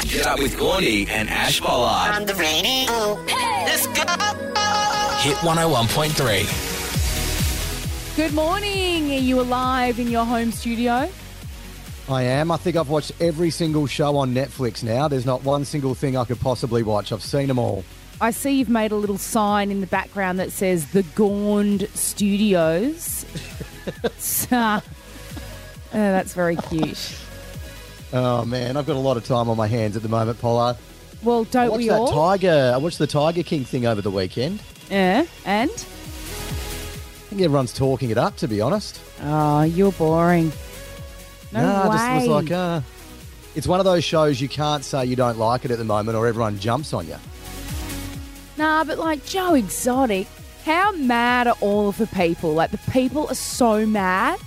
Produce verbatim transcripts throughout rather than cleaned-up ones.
Get up with Gordy and Ash Pollard. On the radio. Hey. Let's go. Hit one oh one point three. Good morning. Are you alive in your home studio? I am. I think I've watched every single show on Netflix now. There's not one single thing I could possibly watch. I've seen them all. I see you've made a little sign in the background that says the Gornd Studios. so, uh, that's very cute. Oh, man. I've got a lot of time on my hands at the moment, Pollard. Well, I don't watched we that all? Tiger. I watched the Tiger King thing over the weekend. Yeah, and? I think everyone's talking it up, to be honest. Oh, you're boring. No nah, way. I just was like, uh, it's one of those shows you can't say you don't like it at the moment or everyone jumps on you. Nah, but like Joe Exotic, how mad are all of the people? Like the people are so mad.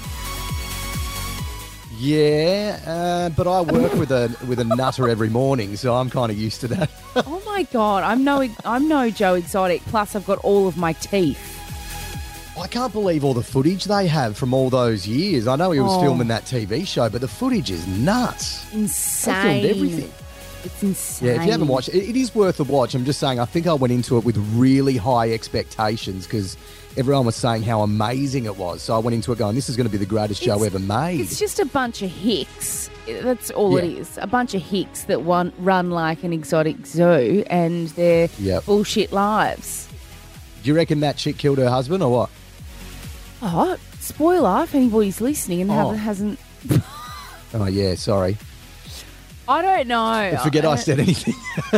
Yeah, uh, but I work with a with a nutter every morning, so I'm kind of used to that. Oh my God, I'm no I'm no Joe Exotic. Plus, I've got all of my teeth. I can't believe all the footage they have from all those years. I know he was Oh. filming that T V show, but the footage is nuts. Insane. They filmed everything. It's insane. Yeah, if you haven't watched it, it is worth a watch. I'm just saying, I think I went into it with really high expectations because everyone was saying how amazing it was. So I went into it going, this is going to be the greatest show It's- ever made. It's just a bunch of hicks. That's all it Yeah. is. A bunch of hicks that want, run like an exotic zoo and their Yep. bullshit lives. Do you reckon that chick killed her husband or what? Oh, spoiler if anybody's listening and Oh. haven't, hasn't. Oh, yeah, sorry. I don't know. Forget I Uh, said anything.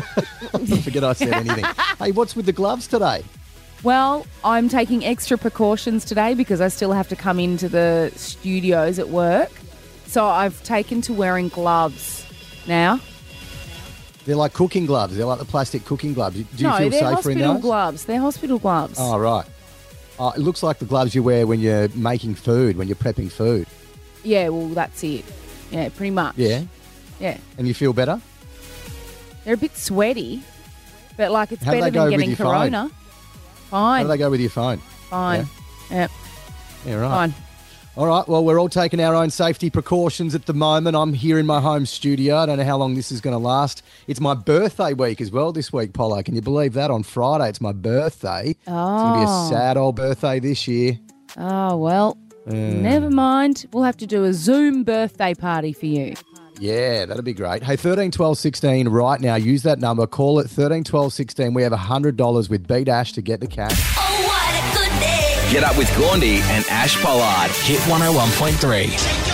Forget I said anything. Hey, what's with the gloves today? Well, I'm taking extra precautions today because I still have to come into the studios at work. So I've taken to wearing gloves now. They're like cooking gloves. They're like the plastic cooking gloves. Do you no, feel they're safer in hospital those? gloves. They're hospital gloves. Oh, right. Oh, it looks like the gloves you wear when you're making food, when you're prepping food. Yeah, well, that's it. Yeah, pretty much. Yeah? Yeah. And you feel better? They're a bit sweaty, but like it's How do better they go than with getting your phone? corona. How Fine. do they go with your phone? Fine. Yeah. Yeah, right. Fine. All right, well, we're all taking our own safety precautions at the moment. I'm here in my home studio. I don't know how long this is going to last. It's my birthday week as well this week, Polo. Can you believe that? On Friday, it's my birthday. It's going to be Oh. a sad old birthday this year. Oh, well, never mind. We'll have to do a Zoom birthday party for you. Yeah, that'd be great. Hey, thirteen twelve sixteen right now. Use that number. Call it thirteen twelve sixteen. We have one hundred dollars with B Dash to get the cash. Oh, what a good day. Get up with Gordy and Ash Pollard. Hit one oh one point three.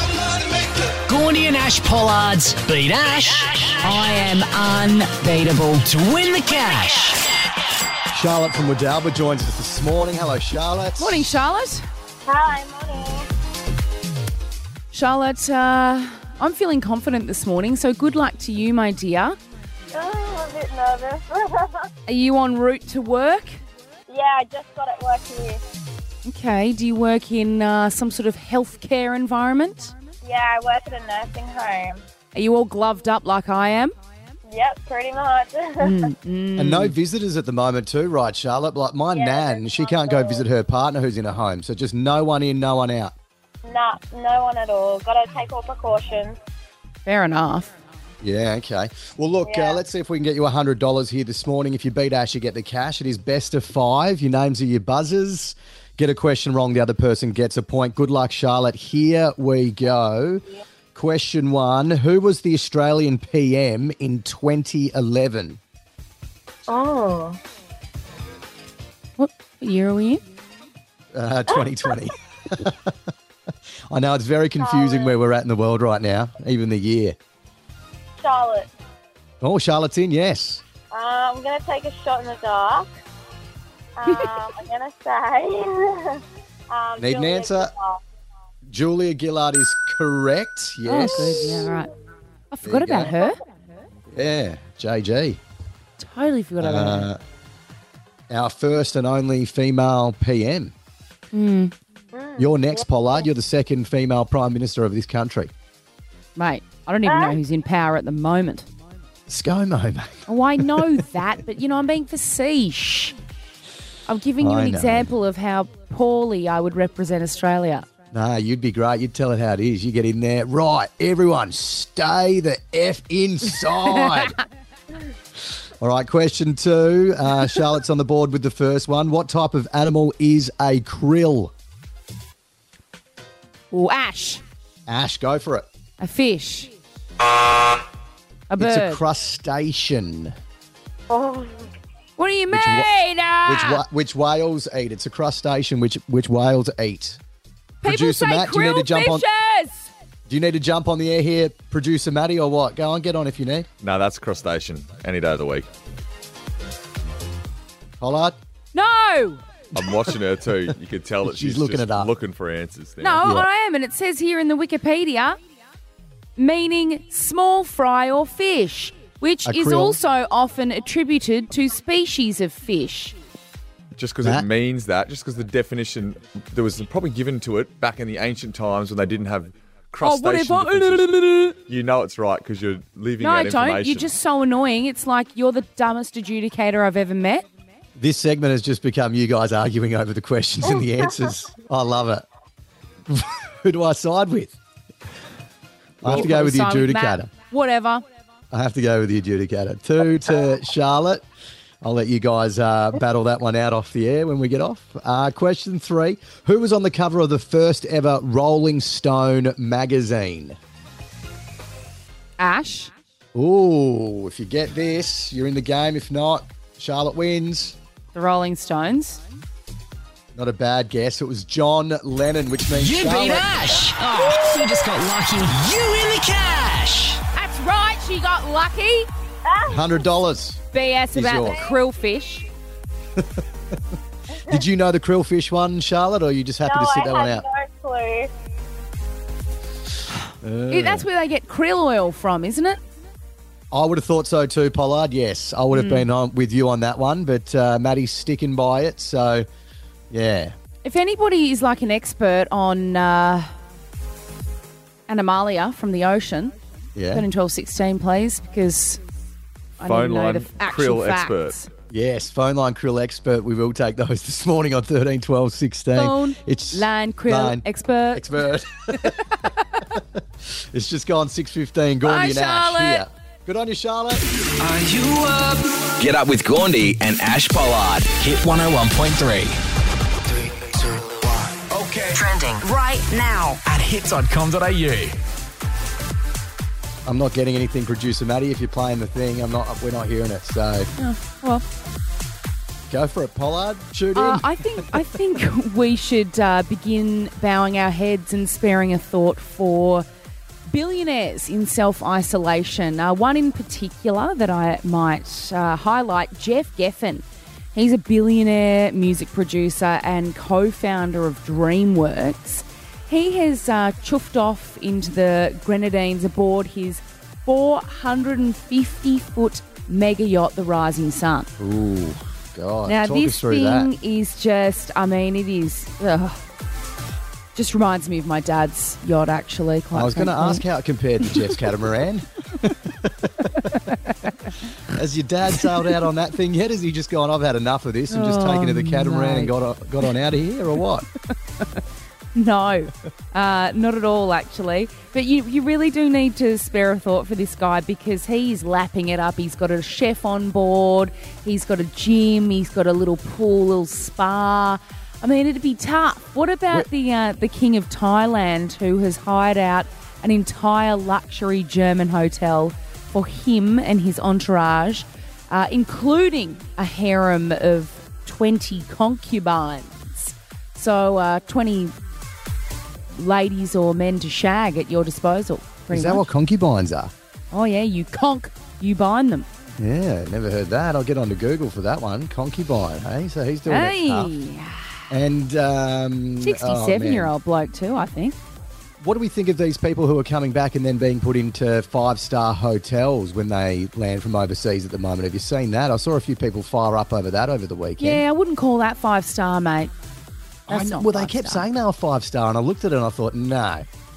Gordy and Ash Pollard's Beat Ash I am unbeatable. to win the cash. Charlotte from Wadalba joins us this morning. Hello, Charlotte. Morning, Charlotte. Hi, morning. Charlotte, uh, I'm feeling confident this morning, so good luck to you, my dear. Oh, I'm a bit nervous. Are you en route to work? Yeah, I just got at work here. Okay. Do you work in uh, some sort of healthcare environment? Yeah, I work at a nursing home. Are you all gloved up like I am? Yep, pretty much. And no visitors at the moment too, right, Charlotte? Like my Yeah, nan, there's she not can't go at all. visit her partner who's in a home. So just no one in, no one out. Nah, no one at all. Got to take all precautions. Fair enough. Yeah, okay. Well, look, Yeah. uh, let's see if we can get you one hundred dollars here this morning. If you beat Ash, you get the cash. It is best of five. Your names are your buzzers. Get a question wrong, the other person gets a point. Good luck, Charlotte. Here we go. Question one. Who was the Australian P M in twenty eleven? Oh. What year are we in? Uh, twenty twenty. I know it's very confusing where we're at in the world right now, even the year. Charlotte. Oh, Charlotte's in, yes. Uh, I'm going to take a shot in the dark. Um, I'm going to say... um, Need an Julia answer? Gillard. Julia Gillard is correct, yes. Oh, good. Yeah, right. I forgot you about go. her. Yeah, J G. Totally forgot about her. Uh, our first and only female P M. Hmm. You're next, Pollard. You're the second female Prime Minister of this country. Mate, I don't even know who's in power at the moment. ScoMo, mate. Oh, I know that, but, you know, I'm being facetious. I'm giving you I an know. example of how poorly I would represent Australia. Nah, you'd be great. You'd tell it how it is. You get in there. Right, everyone, stay the F inside. All right, question two. Uh, Charlotte's on the board with the first one. What type of animal is a krill? Ooh, Ash. Ash, go for it. A fish. A bird. It's a crustacean. Oh, What do you mean? Which wa- Ah! Which wha- which whales eat? It's a crustacean. Which which whales eat? People Producer say Matt, do you need to krill jump on? fishes. Do you need to jump on the air here, producer Matty, or what? Go on, get on if you need. No, that's crustacean. Any day of the week. Pollard. No. I'm watching her too. You can tell that She's she's, looking just it up. looking for answers. No, Now. Yeah. I am, and it says here in the Wikipedia, meaning small fry or fish, which A is krill. also often attributed to species of fish. Just because Matt? it means that, just because the definition there was probably given to it back in the ancient times when they didn't have crustacean. Oh, whatever. definitions. You know it's right because you're leaving No, out I information. don't. You're just so annoying. It's like you're the dumbest adjudicator I've ever met. This segment has just become you guys arguing over the questions and the answers. I love it. Who do I side with? I have to go with the Simon, Matt, adjudicator. Whatever. I have to go with the adjudicator. Two to Charlotte. I'll let you guys uh, battle that one out off the air when we get off. Uh, question three. Who was on the cover of the first ever Rolling Stone magazine? Ash. Ooh, if you get this, you're in the game. If not, Charlotte wins. The Rolling Stones. Not a bad guess. It was John Lennon, which means You Charlotte. beat Ash. Oh, you just got lucky. You in the cash. That's right. She got lucky. one hundred dollars. B S Is about yours. the krill fish. Did you know the krill fish one, Charlotte, or you just happy no, to sit I that one had out? no clue. Yeah, that's where they get krill oil from, isn't it? I would have thought so too, Pollard. Yes, I would have been on with you on that one, but uh, Maddie's sticking by it. So, yeah. If anybody is like an expert on uh, Animalia from the ocean, Yeah. thirteen, twelve, sixteen, please, because I Phone need to know line the f- actual krill facts. expert. Yes, phone line krill expert. We will take those this morning on thirteen, twelve, sixteen. Phone it's line krill line expert. expert. It's just gone six fifteen. Gordy Bye, and Ash Charlotte. here. Good on you, Charlotte. Are you up? Get up with Gaundy and Ash Pollard. Hit one oh one point three. Trending right now. At hits dot com dot a u. I'm not getting anything, producer Maddie. If you're playing the thing, I'm not. We're not hearing it. So Well, go for it, Pollard. Shoot uh, in. I think I think we should uh, begin bowing our heads and sparing a thought for billionaires in self-isolation. Uh, one in particular that I might uh, highlight, Jeff Geffen. He's a billionaire music producer and co-founder of DreamWorks. He has uh, chuffed off into the Grenadines aboard his four hundred fifty foot mega yacht, the Rising Sun. Ooh, God. Now, Talk this us through thing that. is just, I mean, it is, ugh, just reminds me of my dad's yacht, actually. Quite I was going to frankly. ask how it compared to Jeff's catamaran. Has your dad sailed out on that thing yet? Has he just gone, I've had enough of this and just Oh, taken to the catamaran no. and got on, got on out of here, or what? No, uh, not at all, actually. But you, you really do need to spare a thought for this guy because he's lapping it up. He's got a chef on board. He's got a gym. He's got a little pool, little spa. I mean, it'd be tough. What about Wh- the uh, the king of Thailand who has hired out an entire luxury German hotel for him and his entourage, uh, including a harem of twenty concubines. So uh, twenty ladies or men to shag at your disposal. Pretty Is that much. what concubines are? Oh, yeah, you conk, you bind them. Yeah, never heard that. I'll get onto Google for that one. Concubine, hey? So he's doing it tough. Hey, And um, sixty-seven-year-old bloke too, I think. oh, man. What do we think of these people who are coming back and then being put into five-star hotels when they land from overseas at the moment? Have you seen that? I saw a few people fire up over that over the weekend. Yeah, I wouldn't call that five-star, mate. I That's know. not Well, they kept five-star. saying they were five-star, and I looked at it and I thought, no.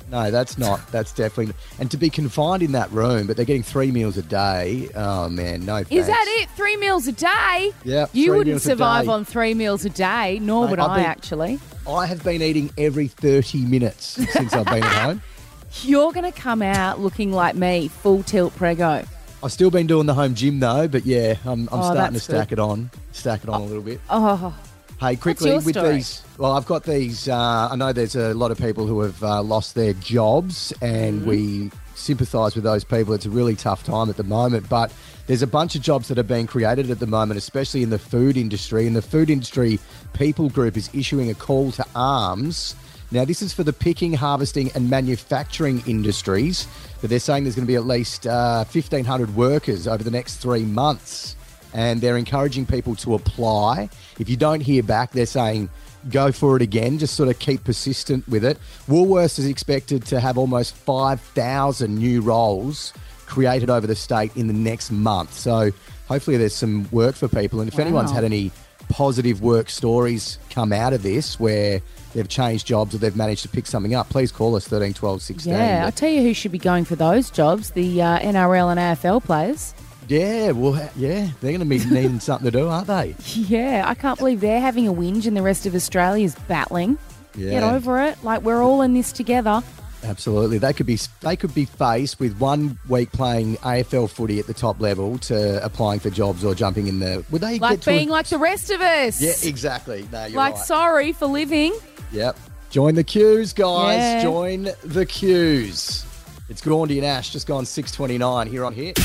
No, that's not. That's definitely. And to be confined in that room, but they're getting three meals a day. Oh man, no. Thanks. Is that it? Three meals a day? Yeah. You three wouldn't meals a survive day. on three meals a day, nor Mate, would I've I been- actually. I have been eating every thirty minutes since I've been at home. You're going to come out looking like me, full tilt prego. I've still been doing the home gym though, but yeah, I'm, I'm Oh, starting to that's stack good. it on, stack it on a little bit. Oh, Hey, quickly your with story? these. Well, I've got these. Uh, I know there's a lot of people who have uh, lost their jobs, and Mm-hmm. we sympathise with those people. It's a really tough time at the moment, but there's a bunch of jobs that are being created at the moment, especially in the food industry. And the food industry people group is issuing a call to arms. Now, this is for the picking, harvesting, and manufacturing industries, but they're saying there's going to be at least uh, fifteen hundred workers over the next three months. And they're encouraging people to apply. If you don't hear back, they're saying go for it again. Just sort of keep persistent with it. Woolworths is expected to have almost five thousand new roles created over the state in the next month. So hopefully there's some work for people. And if Wow. anyone's had any positive work stories come out of this where they've changed jobs or they've managed to pick something up, please call us thirteen twelve sixteen. yeah. I'll But tell you who should be going for those jobs, the uh, N R L and A F L players. yeah, well, ha- yeah, they're going to be needing something to do, aren't they? Yeah, I can't believe they're having a whinge and the rest of Australia's battling. Yeah. Get over it. Like, we're all in this together. Absolutely, they could be they could be faced with one week playing A F L footy at the top level to applying for jobs or jumping in the. Would they Like get to being a, like the rest of us. Yeah, exactly. No, you're Like, right. sorry for living. Yep. Join the queues, guys. Yeah. Join the queues. It's Gaundy and Ash. Just gone six twenty nine here on Hit.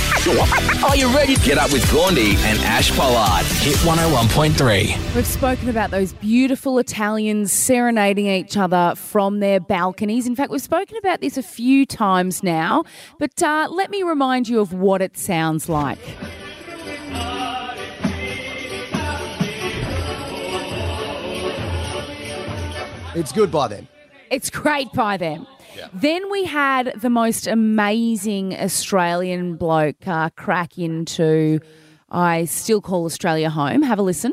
Are you ready? Get up with Gaundy and Ash Pollard. Hit one oh one point three. We've spoken about those beautiful Italians serenading each other from their balconies. In fact, we've spoken about this a few times now, but uh, let me remind you of what it sounds like. It's good by then. It's great by them. Then we had the most amazing Australian bloke uh, crack into I Still Call Australia Home. Have a listen.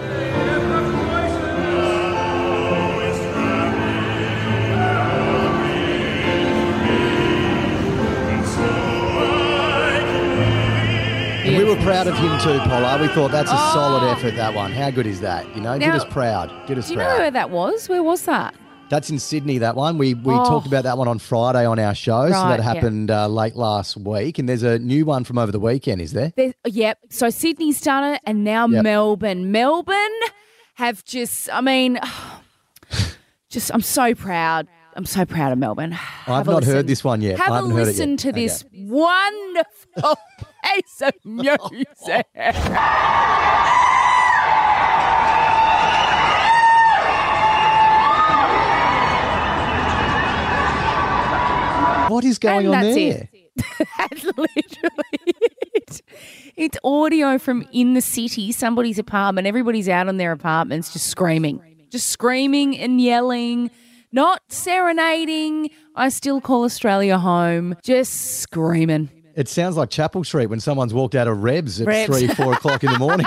And we were proud of him too, Pollard. We thought that's a solid effort, that one. How good is that? You know, did Now- us proud. Did us Do you know proud. where that was? Where was that? That's in Sydney, that one. We we Oh. talked about that one on Friday on our show. so Right, that yeah. happened uh, late last week. And there's a new one from over the weekend, is there? There, yep. So Sydney's done it, and now Yep. Melbourne. Melbourne have just, I mean, just, I'm so proud. I'm so proud of Melbourne. I've not heard this one yet. Have I a haven't heard it listen yet. to Okay. this wonderful piece of music. What is going And on that's there? it. That's literally it. It's audio from in the city, somebody's apartment. Everybody's out on their apartments just screaming, just screaming and yelling, not serenading. I Still Call Australia Home, just screaming. It sounds like Chapel Street when someone's walked out of Rebs at Rebs. three, four o'clock in the morning.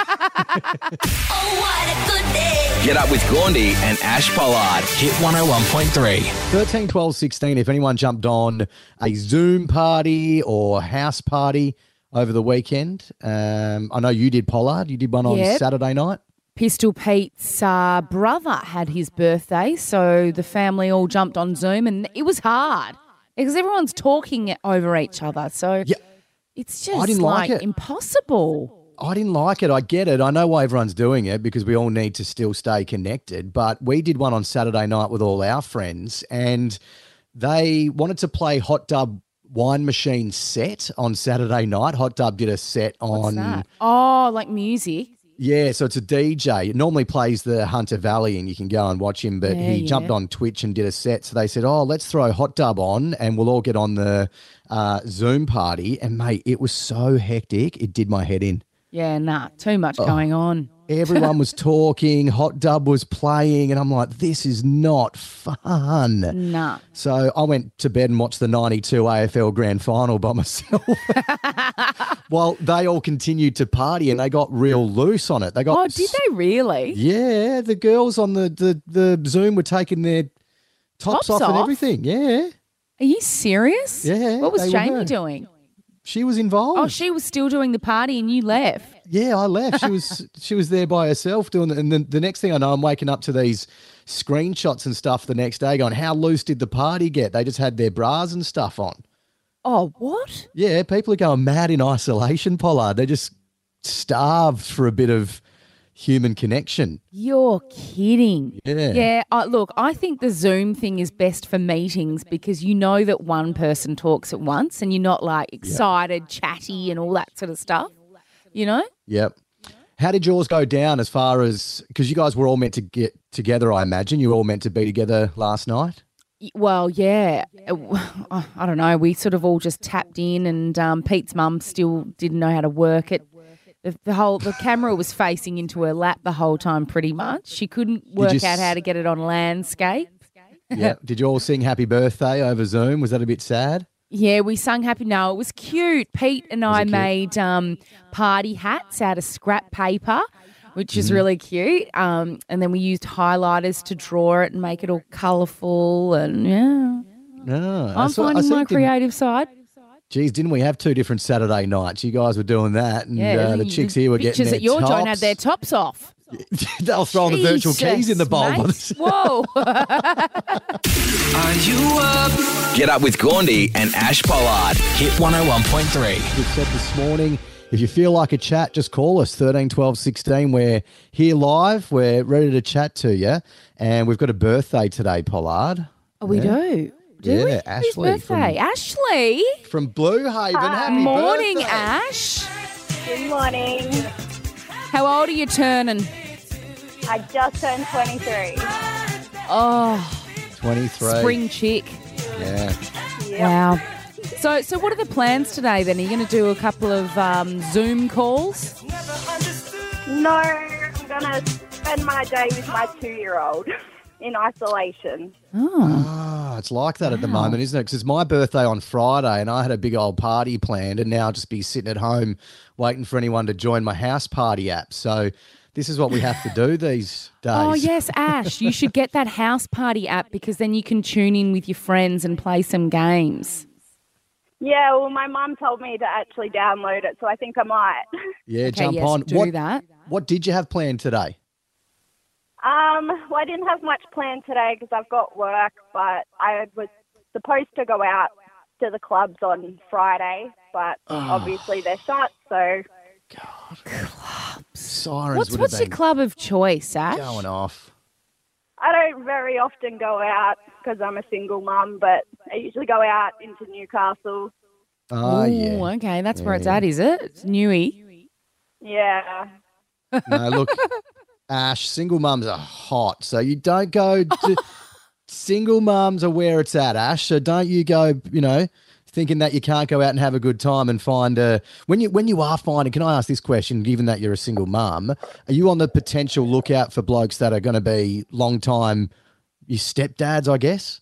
Get up with Gaundy and Ash Pollard. Hit one oh one point three. thirteen, twelve, sixteen, if anyone jumped on a Zoom party or house party over the weekend. Um, I know you did, Pollard. You did one on Yep. Saturday night. Pistol Pete's uh, brother had his birthday, so the family all jumped on Zoom, and it was hard because everyone's talking over each other. So Yeah. it's just didn't like like it. impossible. I didn't like it. I get it. I know why everyone's doing it because we all need to still stay connected. But we did one on Saturday night with all our friends, and they wanted to play Hot Dub Wine Machine set on Saturday night. Hot Dub did a set What's on. that? Oh, like music. Yeah, so it's a D J. It normally plays the Hunter Valley and you can go and watch him, but Yeah, he yeah. jumped on Twitch and did a set. So they said, oh, let's throw Hot Dub on and we'll all get on the uh, Zoom party. And, mate, it was so hectic. It did my head in. Yeah, nah, too much Oh. going on. Everyone was talking. Hot Dub was playing. And I'm like, this is not fun. Nah. So I went to bed and watched the ninety-two A F L Grand Final by myself. Well, they all continued to party and they got real loose on it. They got Oh, did they really? Yeah, the girls on the, the, the Zoom were taking their Tops, Tops off, and off? everything. Yeah. Are you serious? Yeah, What was they were Jamie her. doing? She was involved. Oh, she was still doing the party and you left. Yeah, I left. She was she was there by herself doing it. And then the next thing I know, I'm waking up to these screenshots and stuff the next day going, how loose did the party get? They just had their bras and stuff on. Oh, what? Yeah, people are going mad in isolation, Pollard. They're just starved for a bit of human connection. You're kidding. Yeah. Yeah. Uh, look, I think the Zoom thing is best for meetings because you know that one person talks at once and you're not like excited, chatty and all that sort of stuff, you know? Yep. How did yours go down as far as, because you guys were all meant to get together, I imagine. You were all meant to be together last night? Y- Well, yeah. Uh, I don't know. We sort of all just tapped in and um, Pete's mum still didn't know how to work it. The, the whole the camera was facing into her lap the whole time pretty much. She couldn't work you out s- how to get it on landscape. Yeah. Did you all sing happy birthday over Zoom? Was that a bit sad? Yeah, we sung happy. No, it was cute. Pete and I it cute? made um, party hats out of scrap paper, which is Mm-hmm. really cute. Um, and then we used highlighters to draw it and make it all colourful. And yeah, No. I'm finding my creative side. Geez, didn't we have two different Saturday nights? You guys were doing that, and Yeah, uh, the the chicks here were getting bitches their at your tops. joint had their tops off. They were throwing the virtual keys in the Jesus, bowl. by mate. the- Whoa. Are you up? Get up with Gaundy and Ash Pollard. Hit one oh one point three. We've said this morning, if you feel like a chat, just call us, thirteen twelve sixteen. We're here live. We're ready to chat to you. And we've got a birthday today, Pollard. Oh, we do. Do Yeah, we? Whose Ashley birthday? Ashley. From Blue Haven. Happy Morning, birthday. Ash. Good morning. How old are you turning? I just turned twenty-three. Oh, twenty-three. spring chick. Yeah. Wow. So, so what are the plans today then? Are you going to do a couple of um, Zoom calls? No, I'm going to spend my day with my two-year-old in isolation. Oh, it's like that at the moment, isn't it? Because it's my birthday on Friday and I had a big old party planned and now I'll just be sitting at home waiting for anyone to join my house party app. So this is what we have to do these days. Oh, yes, Ash. You should get that house party app because then you can tune in with your friends and play some games. Yeah, well, my mum told me to actually download it, so I think I might. Yeah, Okay, jump yes, on. do what, that. What did you have planned today? Um, well, I didn't have much planned today because I've got work, but I was supposed to go out to the clubs on Friday, but obviously they're shut, so... Sirens What's would what's have your been club of choice, Ash? going off. I don't very often go out because I'm a single mum, but I usually go out into Newcastle. Oh, Ooh, yeah. okay, that's where it's Yeah. at, is it? It's Newy. Yeah. No, look, Ash, single mums are hot. So you don't go to single mums are where it's at, Ash. So don't you go, you know, thinking that you can't go out and have a good time and find a when you when you are finding, can I ask this question, given that you're a single mum, are you on the potential lookout for blokes that are going to be long time your stepdads, I guess?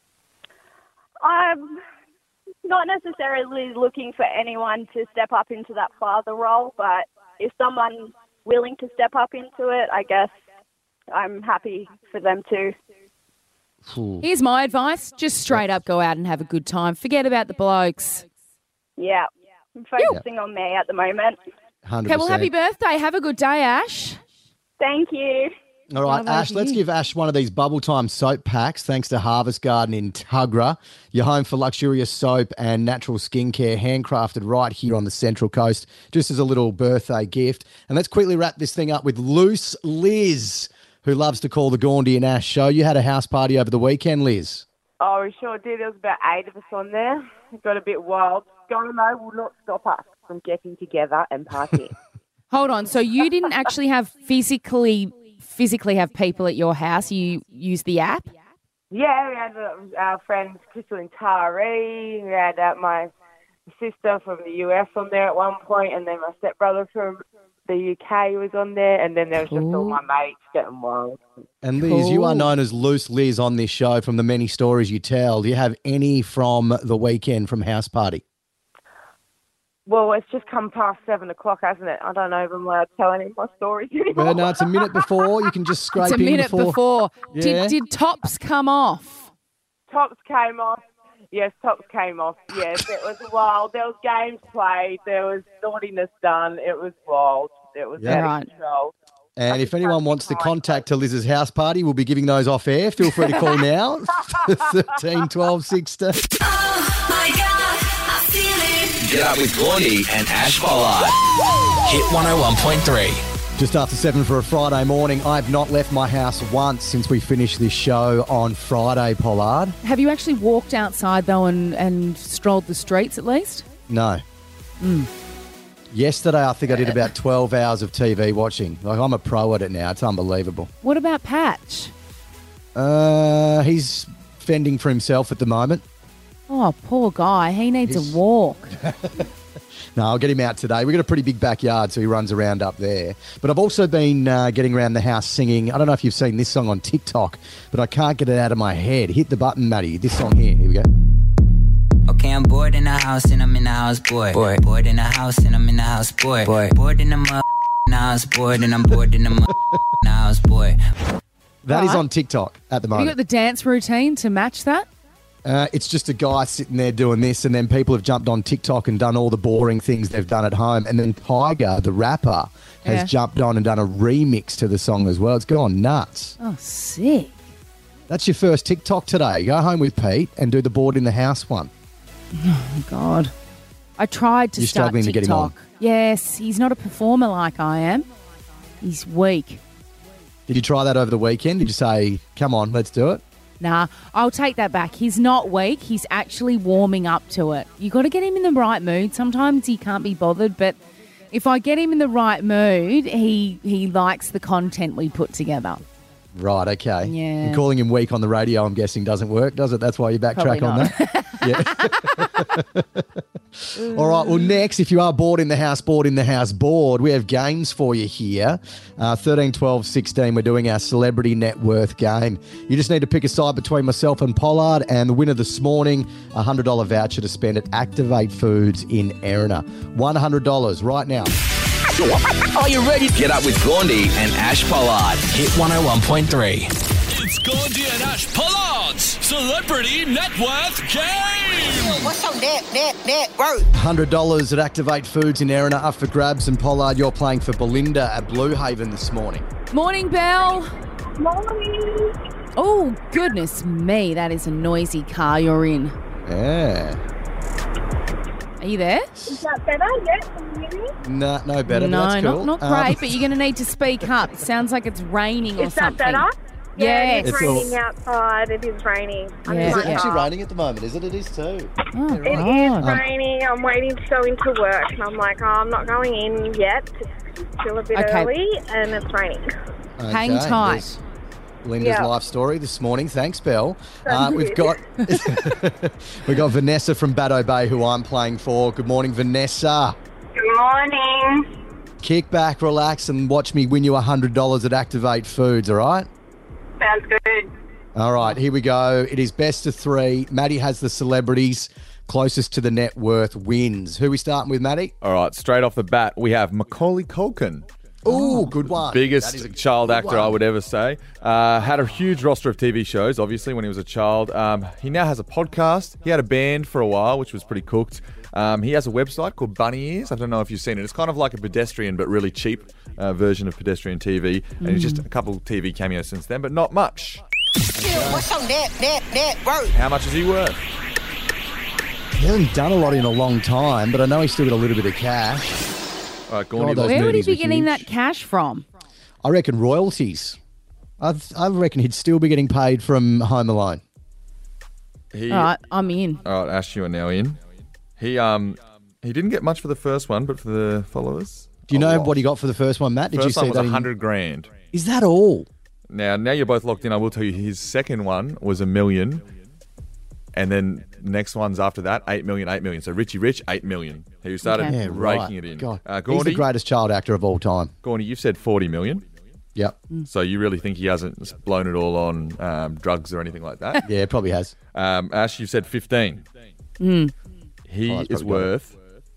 I'm not necessarily looking for anyone to step up into that father role, but if someone's willing to step up into it, I guess I'm happy for them to. Here's my advice. Just straight up go out and have a good time. Forget about the blokes. Yeah. I'm focusing on me at the moment. one hundred Okay, percent. well, happy birthday. Have a good day, Ash. Thank you. All right, Bravo Ash, to let's you. give Ash one of these Bubble Time soap packs thanks to Harvest Garden in Tuggerah. Your home for luxurious soap and natural skincare, handcrafted right here on the Central Coast, just as a little birthday gift. And let's quickly wrap this thing up with Loose Liz, who loves to call the Gaundy and Ash show. You had a house party over the weekend, Liz. Oh, we sure did. There was about eight of us on there. It got a bit wild. Going though will not stop us from getting together and partying. Hold on. So you didn't actually have physically physically have people at your house. You used the app? Yeah, we had uh, our friends Crystal and Tari. We had uh, my sister from the U S on there at one point, and then my stepbrother from the U K was on there, and then there was just all my mates getting wild. And Liz, you are Cool. known as Loose Liz on this show from the many stories you tell. Do you have any from the weekend from house party? Well, it's just come past seven o'clock, hasn't it? I don't know if I'm allowed to tell any of my stories anymore. Well, no, it's a minute before. You can just scrape It's a in minute before. Yeah. Did, did tops come off? tops came off. Yes, tops came off. Yes, it was wild. There was games played. There was naughtiness done. It was wild. It was Yeah. out Right. of control. And if anyone wants to contact to Liz's house party, we'll be giving those off air. Feel free to call now. thirteen twelve sixty. Oh my God, I feel it. Get up with Gordy and Ash Pollard. Hit one oh one point three. Just after seven for a Friday morning. I've not left my house once since we finished this show on Friday, Pollard. Have you actually walked outside, though, and, and strolled the streets at least? No. Yesterday, I think I did about twelve hours of T V watching. Like, I'm a pro at it now. It's unbelievable. What about Patch? Uh, he's fending for himself at the moment. Oh, poor guy. He needs He's- a walk. No, I'll get him out today. We've got a pretty big backyard, so he runs around up there. But I've also been uh, getting around the house singing. I don't know if you've seen this song on TikTok, but I can't get it out of my head. Hit the button, Maddie. This song here. Here we go. Okay, I'm bored in the house and I'm in the house bored. Bored, bored in the house and I'm in the house bored. Bored, bored in the mother house bored and I'm bored in the mother house bored. That is Right. on TikTok at the Have you got moment. the dance routine to match that? Uh, it's just a guy sitting there doing this, and then people have jumped on TikTok and done all the boring things they've done at home. And then Tiger, the rapper, has Yeah. jumped on and done a remix to the song as well. It's gone nuts. Oh, sick. That's your first TikTok today. Go home with Pete and do the board in the house one. Oh, God. I tried to You're start struggling to TikTok. get him on. Yes, he's not a performer like I am. He's weak. Did you try that over the weekend? Did you say, come on, let's do it? Nah, I'll take that back. He's not weak. He's actually warming up to it. You got to get him in the right mood. Sometimes he can't be bothered, but if I get him in the right mood, he he likes the content we put together. Right, okay. Yeah. And calling him weak on the radio, I'm guessing, doesn't work, does it? That's why you backtrack Probably on not. that? Yeah. All right, well, next, if you are bored in the house, bored in the house, bored, we have games for you here. Uh, thirteen, twelve, sixteen, we're doing our Celebrity Net Worth game. You just need to pick a side between myself and Pollard, and the winner this morning, a one hundred dollars voucher to spend at Activate Foods in Erina. one hundred dollars right now. Are you ready? Get up with Gordy and Ash Pollard. Hit one oh one point three. It's Gordy and Ash Pollard's Celebrity Net Worth Game. What's on that, that, that word? one hundred dollars at Activate Foods in Erina up for grabs, and Pollard, you're playing for Belinda at Blue Haven this morning. Morning, Belle. Morning. Oh, goodness me. That is a noisy car you're in. Yeah. Are you there? Is that better? Yes, can you hear me? No, no better, no, but that's cool. not, not Um, great, but you're going to need to speak up. It sounds like it's raining or Is that something. better? Yeah, Yes. it is It's all- raining outside. It is raining. I'm Yeah, in Is my it yeah. actually car. raining at the moment? Is it? It is too. Oh, It is God. raining. I'm waiting to go into work, and I'm like, oh, I'm not going in yet. It's still a bit Okay. early, and it's raining. Hang Okay, tight. there's Linda's Yeah. life story this morning. Thanks, Belle. Uh, Thank we've you. got we've got Vanessa from Baddo Bay, who I'm playing for. Good morning, Vanessa. Good morning. Kick back, relax, and watch me win you one hundred dollars at Activate Foods, all right? Sounds good. All right, here we go. It is best of three. Maddie has the celebrities. Closest to the net worth wins. Who are we starting with, Maddie? All right, straight off the bat, we have Macaulay Culkin. Ooh, good one. That is Biggest a child good actor one. I would ever say. Uh, had a huge roster of T V shows, obviously, when he was a child. Um, he now has a podcast. He had a band for a while, which was pretty cooked. Um, he has a website called Bunny Ears. I don't know if you've seen it. It's kind of like a pedestrian, but really cheap uh, version of pedestrian T V. And he's just a couple of T V cameos since then, but not much. What's on that, that, that word? How much is he worth? He hasn't done a lot in a long time, but I know he's still got a little bit of cash. All right, God, Gordy, those Where would he movies be were getting huge. that cash from? I reckon royalties. I, I reckon he'd still be getting paid from Home Alone. he, All right, I'm in. All right, Ash, you are now in. He um he didn't get much for the first one, but for the followers, Do you a know lot. what he got for the first one, Matt? Did First you see one was that? a in- hundred grand. Is that all? Now, now you're both locked in. I will tell you, his second one was a million, and then next ones after that, eight million, eight million. So Richie Rich, eight million. He started Okay. Yeah, raking right. it in. God, Uh, he's Gordy, the greatest child actor of all time. Gordy, you've said forty million. Yep. So you really think he hasn't blown it all on um, drugs or anything like that? Yeah, probably has. um, Ash, you've said fifteen. Mm. He Oh, that's is probably got it. worth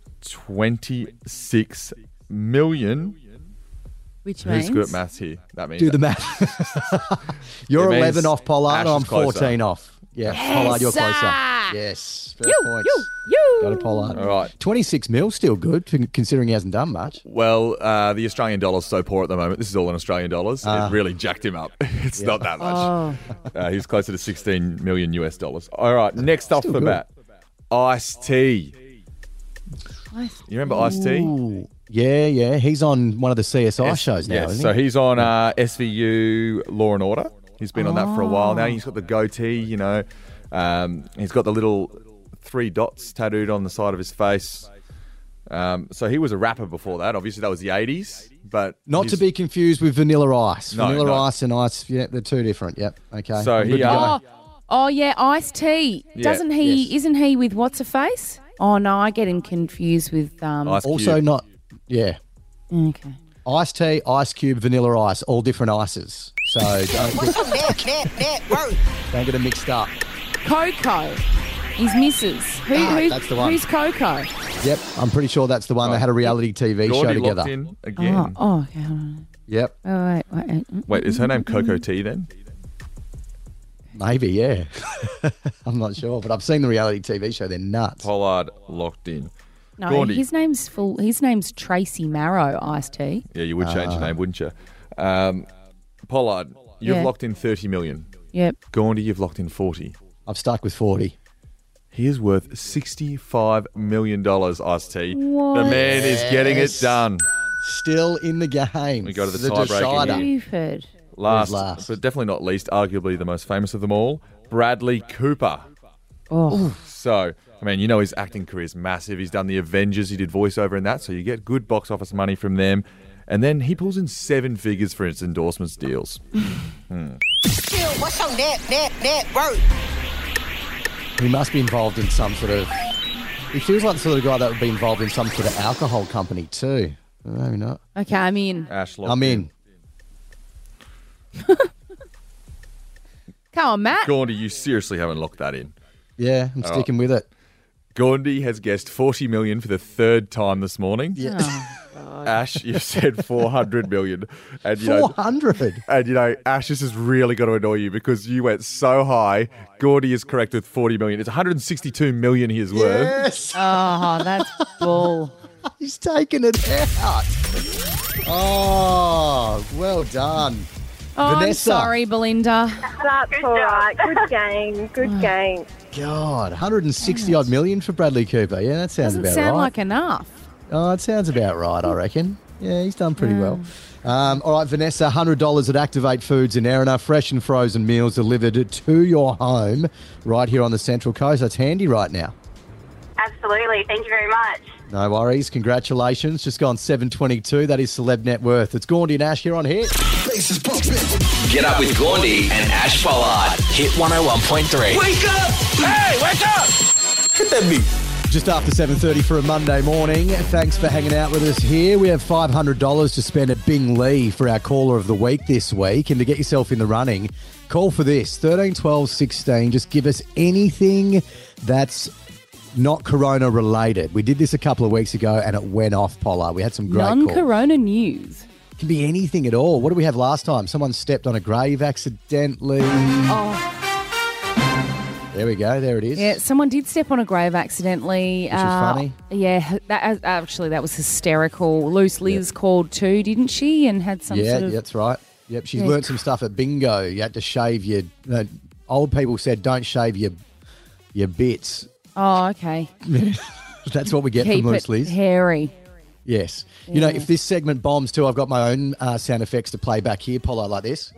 twenty-six million. Which Who's means good at maths here? That means Do the math. You're It means eleven off Pollard. Ash I'm is closer. fourteen off. Yeah, Yes, Pollard, you're closer. ah. Yes, first You, points. you, you. Go to Pollard. All right. twenty-six mil, still good, con- considering he hasn't done much. Well, uh, the Australian dollar's so poor at the moment. This is all in Australian dollars. Ah. it really jacked him up. It's not that much. Oh. Uh, he's closer to sixteen million US dollars. All right, next off Still the good. bat, Ice-T. You remember Ice-T? Ooh. Yeah, yeah. He's on one of the C S I Yes, shows now, yes. isn't So he? he's on uh, S V U Law and Order. He's been on that for a while now. He's got the goatee, you know. Um, he's got the little three dots tattooed on the side of his face. Um, so he was a rapper before that. Obviously, that was the eighties. But Not he's- to be confused with Vanilla Ice. No, Vanilla no. Ice and Ice, yeah, they're two different. Yep. Okay. So I'm he, good to go. uh, Oh, oh yeah, Ice-T. Yeah, Doesn't he? yes. Isn't he with what's her face? Oh no, I get him confused with um. Ice Also Cube. not, yeah. Okay. Ice Tea, Ice Cube, Vanilla Ice, all different ices. So don't get, don't get them mixed up. Coco. His missus. Who, Ah, who, that's the one. Who's Coco? Yep, I'm pretty sure that's the one. They had a reality T V show Gordy together. locked in again. Oh, oh, okay. hold on. Yep, Oh, wait, wait, wait. Wait, is her name Coco T then? maybe, yeah. I'm not sure, but I've seen the reality T V show. They're nuts. Pollard locked in. No, Gordy. his name's full. His name's Tracy Marrow. Ice-T. Yeah, you would change Ah. your name, wouldn't you? Um, Pollard, you've Yeah. locked in thirty million. Yep. Gordy, you've locked in forty. I've stuck with forty. He is worth sixty-five million dollars, Ice-T. What? The man is getting it Yes. done. Still in the game. We go to the tiebreaker decider. here. Stupid. Last, last? but definitely not least, arguably the most famous of them all, Bradley Cooper. Oh, So, I mean, you know his acting career is massive. He's done the Avengers. He did voiceover in that, so you get good box office money from them. And then he pulls in seven figures for his endorsements deals. What's on that, that, that word? He must be involved in some sort of. He feels like the sort of guy that would be involved in some sort of alcohol company too. Maybe not. okay. I'm in. Ash locked I'm in. Come on, Matt. Gordy, you seriously haven't locked that in. Yeah, I'm sticking with it. Gordy has guessed forty million for the third time this morning. Yeah. Ash, you've said four hundred million. And you Four know, hundred. and you know, Ash, this is really going to annoy you because you went so high. Gordy is correct with forty million. It's one hundred sixty-two million he is worth. Yes. Oh, that's bull. He's taken it out. Oh, well done. Oh, I'm Vanessa. sorry, Belinda. That's all right. Good game. Good game. God, one hundred sixty odd million for Bradley Cooper. Yeah, that sounds Doesn't about sound right. like enough. Oh, it sounds about right, I reckon. Yeah, he's done pretty well. Um, all right, Vanessa, one hundred dollars at Activate Foods in Erina. Fresh and frozen meals delivered to your home right here on the Central Coast. That's handy right now. Absolutely. Thank you very much. No worries. Congratulations. Just gone seven twenty-two. That is Celeb Net Worth. It's Gordy and Ash here on Hit. Get up with Gordy and Ash Pollard. Hit one oh one point three. Wake up! Hey, wake up! Hit that beat. Just after seven thirty for a Monday morning. Thanks for hanging out with us here. We have five hundred dollars to spend at Bing Lee for our Caller of the Week this week. And to get yourself in the running, call for this, thirteen twelve sixteen. Just give us anything that's not Corona related. We did this a couple of weeks ago and it went off, Pollard. We had some great calls. Non-corona news. It can be anything at all. What did we have last time? Someone stepped on a grave accidentally. Oh, There we go. There it is. yeah. Someone did step on a grave accidentally. Which was funny. Yeah, that actually that was hysterical. Loose Liz called too, didn't she? And had some Yeah, sort of. that's right. Yep, she's Yeah. learnt some stuff at bingo. You had to shave your. Uh, old people said, "Don't shave your your bits." Oh, okay. That's what we get Keep from it Loose Liz. hairy. Yes. You know, Yeah. if this segment bombs too, I've got my own uh, sound effects to play back here, Polo, like this.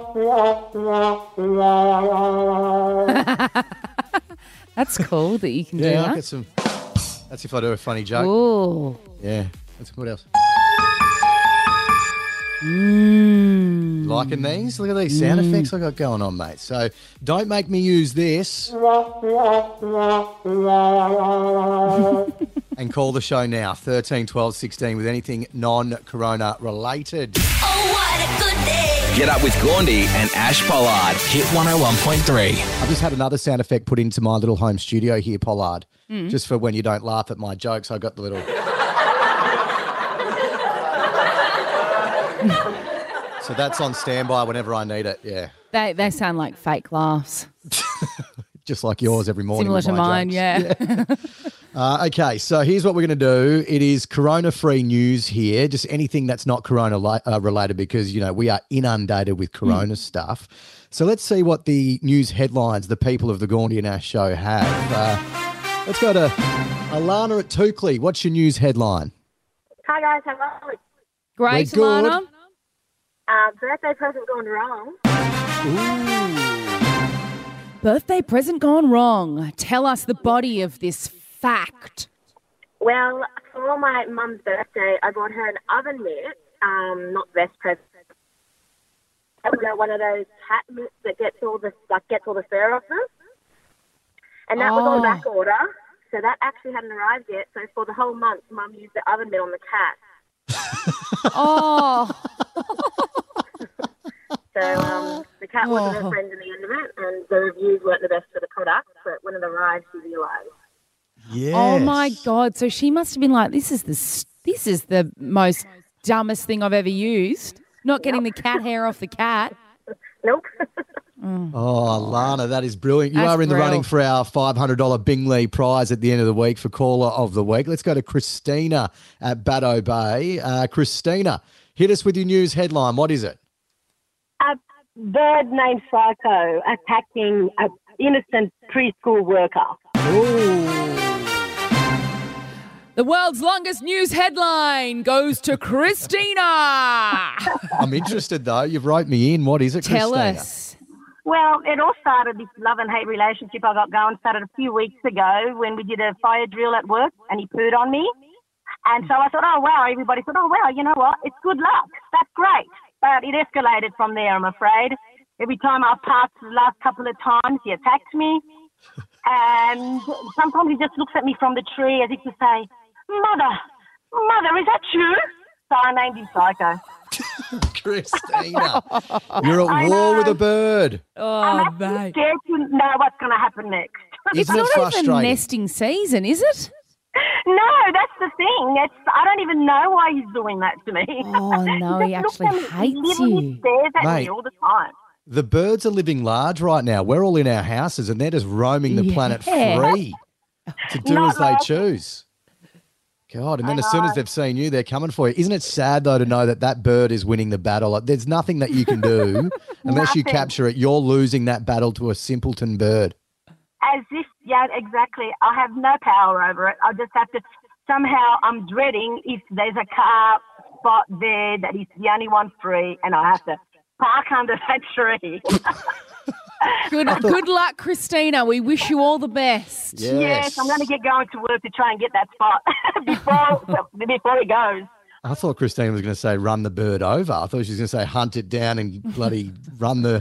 That's cool that you can do Yeah, I'll that. get some. That's if I do a funny joke. Ooh. Yeah. That's what else? Mm. Liking these? Look at these sound effects I got going on, mate. So don't make me use this. And call the show now, thirteen twelve sixteen, with anything non-corona related. Oh, what a good day. Get up with Gordy and Ash Pollard. Hit one oh one point three. I've just had another sound effect put into my little home studio here, Pollard. Just for when you don't laugh at my jokes, I got the little... So that's on standby whenever I need it, yeah. They they sound like fake laughs. just like yours every morning. Similar with to my mine, jokes. yeah. Uh, okay, so here's what we're going to do. It is Corona-free news here, just anything that's not Corona li- uh, related because, you know, we are inundated with Corona stuff. So let's see what the news headlines the people of the Gaundy and Ash show have. Uh, let's go to Alana at Toukley. What's your news headline? Hi guys, how are you? Great, We're good. Alana. Uh, birthday present gone wrong. Birthday present gone wrong. Tell us the body of this fact. Well, for my mum's birthday, I bought her an oven mitt, um, not the best present. I got one of those cat mitts that gets all the like gets all the fur off them, and that was on Oh. back order. So that actually hadn't arrived yet. So for the whole month, Mum used the oven mitt on the cat. Oh. So um, the cat wasn't Oh. her friend in the end of it, and the reviews weren't the best for the product. But when it arrived, she realised. Yes. Oh my God! So she must have been like, "This is the s- this is the most dumbest thing I've ever used." Not getting the cat hair off the cat. Nope. Oh, Alana, that is brilliant. You That's are in the real. running for our five hundred dollars Bingley prize at the end of the week for Caller of the Week. Let's go to Christina at Baddo Bay. Uh, Christina, hit us with your news headline. What is it? A bird named Psycho attacking an innocent preschool worker. The world's longest news headline goes to Christina. I'm interested, though. You've wrote me in. What is it, Tell Christina? us. Well, it all started, this love and hate relationship I got going started a few weeks ago when we did a fire drill at work and he pooed on me. And so I thought, oh, wow, everybody thought, oh, wow, you know what? It's good luck. That's great. But it escalated from there, I'm afraid. Every time I passed the last couple of times, he attacked me. And sometimes he just looks at me from the tree as if to say, Mother, Mother, is that true? So I named him Psycho. Christina, you're I at war know. with a bird. Oh, I'm actually mate. scared to know what's going to happen next. It's Isn't it not even frustrating? nesting season, is it? No, that's the thing. It's, I don't even know why he's doing that to me. Oh, no, he just looks actually at me, hates literally you. stares at Mate. me all the time. The birds are living large right now. We're all in our houses and they're just roaming the planet Yeah. free to do Not as they like- choose. God, and then I as soon as know. they've seen you, they're coming for you. Isn't it sad, though, to know that that bird is winning the battle? Like, there's nothing that you can do unless you Nothing. capture it. You're losing that battle to a simpleton bird. As if, yeah, exactly. I have no power over it. I just have to, somehow I'm dreading if there's a car spot there that is the only one free and I have to park under that tree. Good, good luck, Christina. We wish you all the best. Yes. Yes, I'm going to get going to work to try and get that spot before before he goes. I thought Christine was going to say run the bird over. I thought she was going to say hunt it down and bloody run the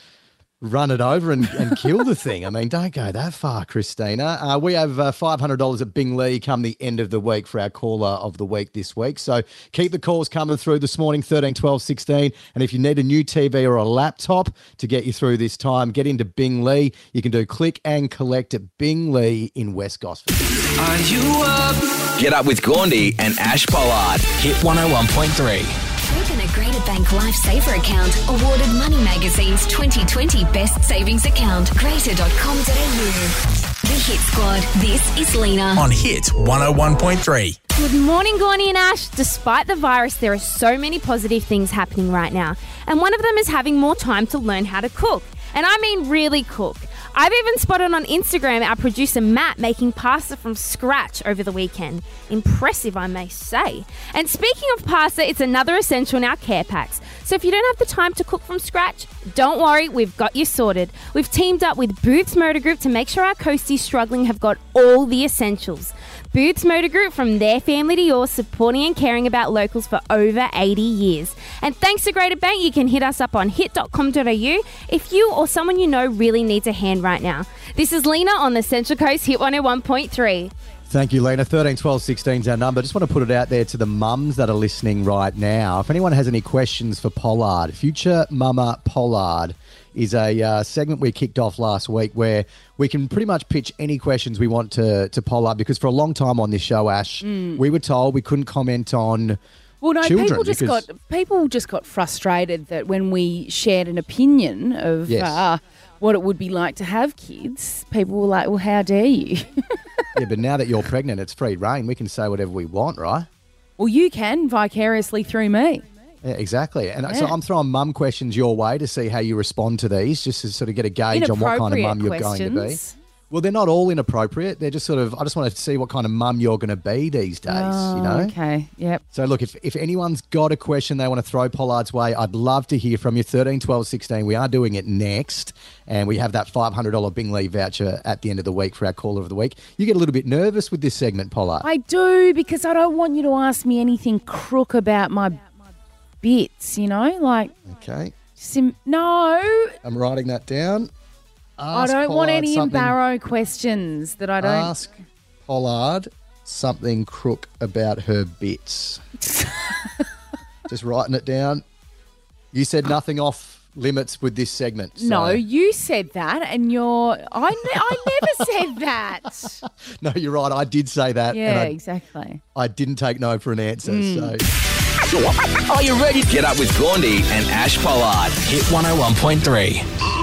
run it over and, and kill the thing. I mean, don't go that far, Christina. Uh, we have uh, five hundred dollars at Bingley come the end of the week for our caller of the week this week. So keep the calls coming through this morning, thirteen, twelve, sixteen. And if you need a new T V or a laptop to get you through this time, get into Bingley. You can do click and collect at Bingley in West Gosford. Are you up? Get up with Gaundy and Ash Pollard. Hit one oh one point three. Open a Greater Bank Lifesaver account. Awarded Money Magazine's twenty twenty Best Savings Account. greater dot com dot a u. The Hit Squad. This is Lena. On Hit one oh one point three. Good morning, Gaundy and Ash. Despite the virus, there are so many positive things happening right now. And one of them is having more time to learn how to cook. And I mean really cook. I've even spotted on Instagram our producer Matt making pasta from scratch over the weekend. Impressive, I may say. And speaking of pasta, it's another essential in our care packs. So if you don't have the time to cook from scratch, don't worry, we've got you sorted. We've teamed up with Booths Motor Group to make sure our coasties struggling have got all the essentials. Booths Motor Group, from their family to yours, supporting and caring about locals for over eighty years. And thanks to Greater Bank, you can hit us up on hit dot com dot a u if you or someone you know really needs a hand right now. This is Lena on the Central Coast Hit one oh one point three. Thank you, Lena. thirteen, twelve, sixteen is our number. Just want to put it out there to the mums that are listening right now. If anyone has any questions for Pollard, Future Mama Pollard is a uh, segment we kicked off last week where we can pretty much pitch any questions we want to, to Pollard, because for a long time on this show, Ash, Mm. we were told we couldn't comment on Well, no, children. people just because- got people just got frustrated that when we shared an opinion of Yes. uh, what it would be like to have kids, people were like, well, how dare you? Yeah, but now that you're pregnant, it's free reign. We can say whatever we want, right? Well, you can vicariously through me. Yeah, exactly. And so Yeah. I'm throwing mum questions your way to see how you respond to these, just to sort of get a gauge on what kind of mum you're going to be. Questions. Well, they're not all inappropriate. They're just sort of, I just want to see what kind of mum you're going to be these days, Oh, you know? okay, yep. So, look, if, if anyone's got a question they want to throw Pollard's way, I'd love to hear from you. thirteen, twelve, sixteen. We are doing it next. And we have that five hundred dollars Bingley voucher at the end of the week for our caller of the week. You get a little bit nervous with this segment, Pollard. I do, because I don't want you to ask me anything crook about my bits, you know? Like, Okay. sim- no, I'm writing that down. I Ask don't want Pollard any something- embarrass questions that I don't... Ask Pollard something crook about her bits. Just writing it down. You said nothing off limits with this segment. so- No, you said that, and you're... I, ne- I never said that. No, you're right. I did say that. Yeah, and I, exactly. I didn't take no for an answer. Mm. So Are you ready? Get up with Gaundy and Ash Pollard. Hit one oh one point three.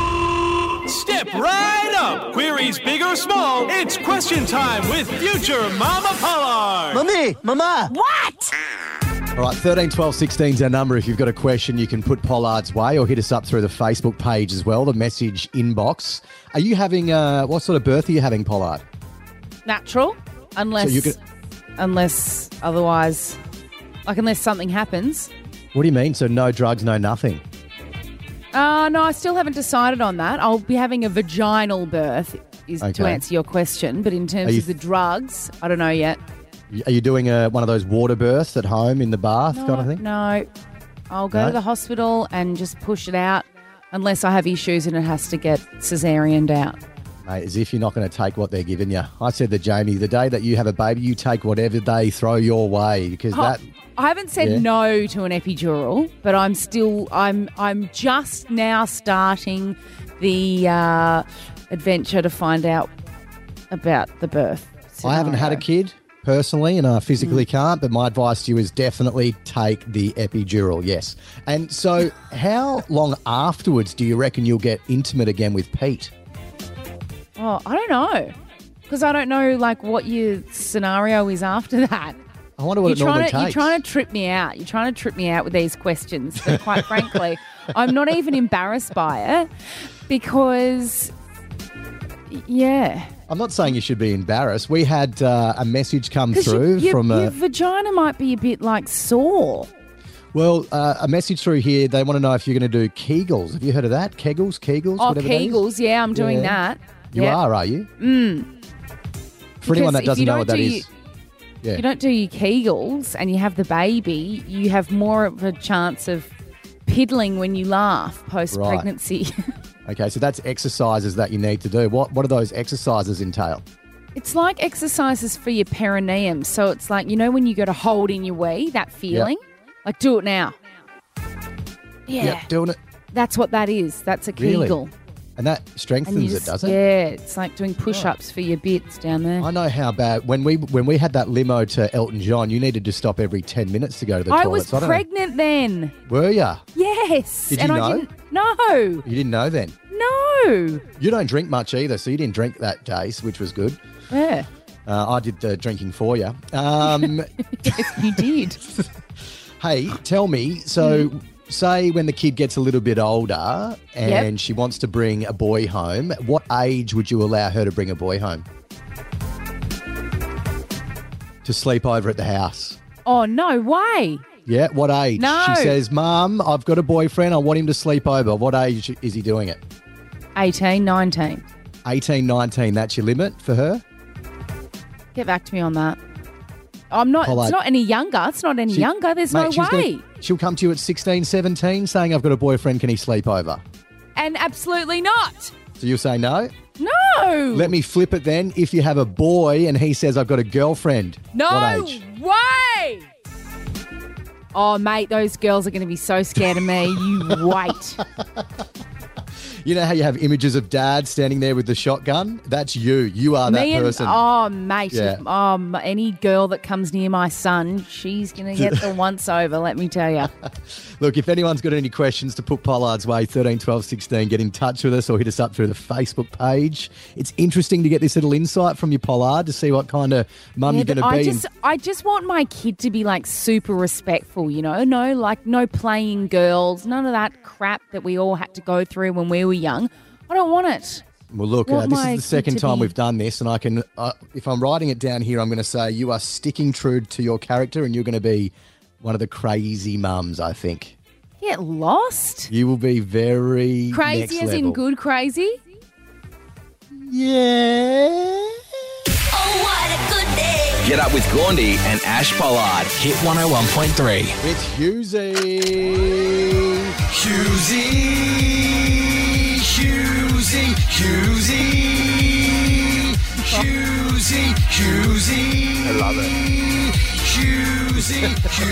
Step right up. Queries big or small. It's question time with future Mama Pollard. Mommy, Mama. What? All right, thirteen, twelve, sixteen is our number. If you've got a question, you can put Pollard's way or hit us up through the Facebook page as well, the message inbox. Are you having, uh, what sort of birth are you having, Pollard? Natural, unless... So you could- Unless otherwise... Like, unless something happens. What do you mean? So no drugs, no nothing? Uh, no, I still haven't decided on that. I'll be having a vaginal birth, is to Okay. answer your question. But in terms Are you- of the drugs, I don't know yet. Are you doing a, one of those water births at home in the bath kind of thing? No, I'll go No? to the hospital and just push it out unless I have issues and it has to get cesareaned out. Mate, as if you're not going to take what they're giving you. I said to Jamie, the day that you have a baby, you take whatever they throw your way because Oh, that... I haven't said Yeah. no to an epidural, but I'm still I'm I'm just now starting the uh, adventure to find out about the birth. I haven't had a scenario. kid personally and I Mm. physically can't, but my advice to you is definitely take the epidural, yes. And so how long afterwards do you reckon you'll get intimate again with Pete? Oh, I don't know, because I don't know like what your scenario is after that. I wonder what you're it normally trying to, takes. You're trying to trip me out. You're trying to trip me out with these questions. But quite frankly, I'm not even embarrassed by it because, yeah. I'm not saying you should be embarrassed. We had uh, a message come 'Cause through your, your, from your a... vagina might be a bit like sore. Well, uh, a message through here. They want to know if you're going to do Kegels. Have you heard of that? Kegels, Kegels, Oh, whatever that is? Kegels. Yeah, I'm doing Yeah. that. You Yep. are, are you? Mm. For anyone Because that if doesn't you know don't what that do is, your- yeah. If you don't do your Kegels and you have the baby, you have more of a chance of piddling when you laugh post-pregnancy. Okay, so that's exercises that you need to do. What What do those exercises entail? It's like exercises for your perineum. So it's like, you know, when you go to hold in your wee, that feeling? Like, do it now. Yeah. Yep, doing it. That's what that is. That's a Really? Kegel. And that And you strengthens just- it, does it? Yeah, it's like doing push-ups for your bits down there. I know how bad. When we when we had that limo to Elton John, you needed to stop every ten minutes to go to the I toilet. was so I don't know- pregnant then. Were ya? Yes. Did you and know? I didn't. No. You didn't know then? No. You don't drink much either, so you didn't drink that day, which was good. Yeah. Uh, I did the drinking for you. Um, yes, you did. Hey, tell me, so Mm. say when the kid gets a little bit older and Yep. she wants to bring a boy home, what age would you allow her to bring a boy home? To sleep over at the house. Oh, no way. Yeah, what age? No. She says, Mum, I've got a boyfriend. I want him to sleep over. What age is he doing it? eighteen, nineteen. eighteen, nineteen, that's your limit for her? Get back to me on that. I'm not, Pollard. it's not any younger. It's not any She- younger. There's Mate, no she's way. gonna- she'll come to you at sixteen, seventeen saying, I've got a boyfriend. Can he sleep over? And absolutely not. So you'll say no? No. Let me flip it then. If you have a boy and he says, I've got a girlfriend, No what age? way. Oh, mate, those girls are going to be so scared of me. You wait. You know how you have images of dad standing there with the shotgun? That's you. You are that Me and, person. oh, mate, Yeah. if, um, any girl that comes near my son, she's going to get the once over, let me tell you. Look, if anyone's got any questions to put Pollard's way, thirteen, twelve, sixteen, get in touch with us or hit us up through the Facebook page. It's interesting to get this little insight from you, Pollard, to see what kind of mum Yeah, you're going to but be. I and- just, I just want my kid to be like super respectful, you know? No, like no playing girls, none of that crap that we all had to go through when we were young. I don't want it. Well, look, Want uh, this my is the kid second to time be- we've done this, and I can, uh, if I'm writing it down here, I'm going to say you are sticking true to your character, and you're going to be one of the crazy mums. I think Get lost. you will be very Crazy next as in level. good crazy? Yeah. Get up with Gaundy and Ash Pollard. Hit one oh one point three. It's Hughesy. Hughesy. Hughesy. Hughesy. Hughesy. Hughesy. I love it. Hughesy.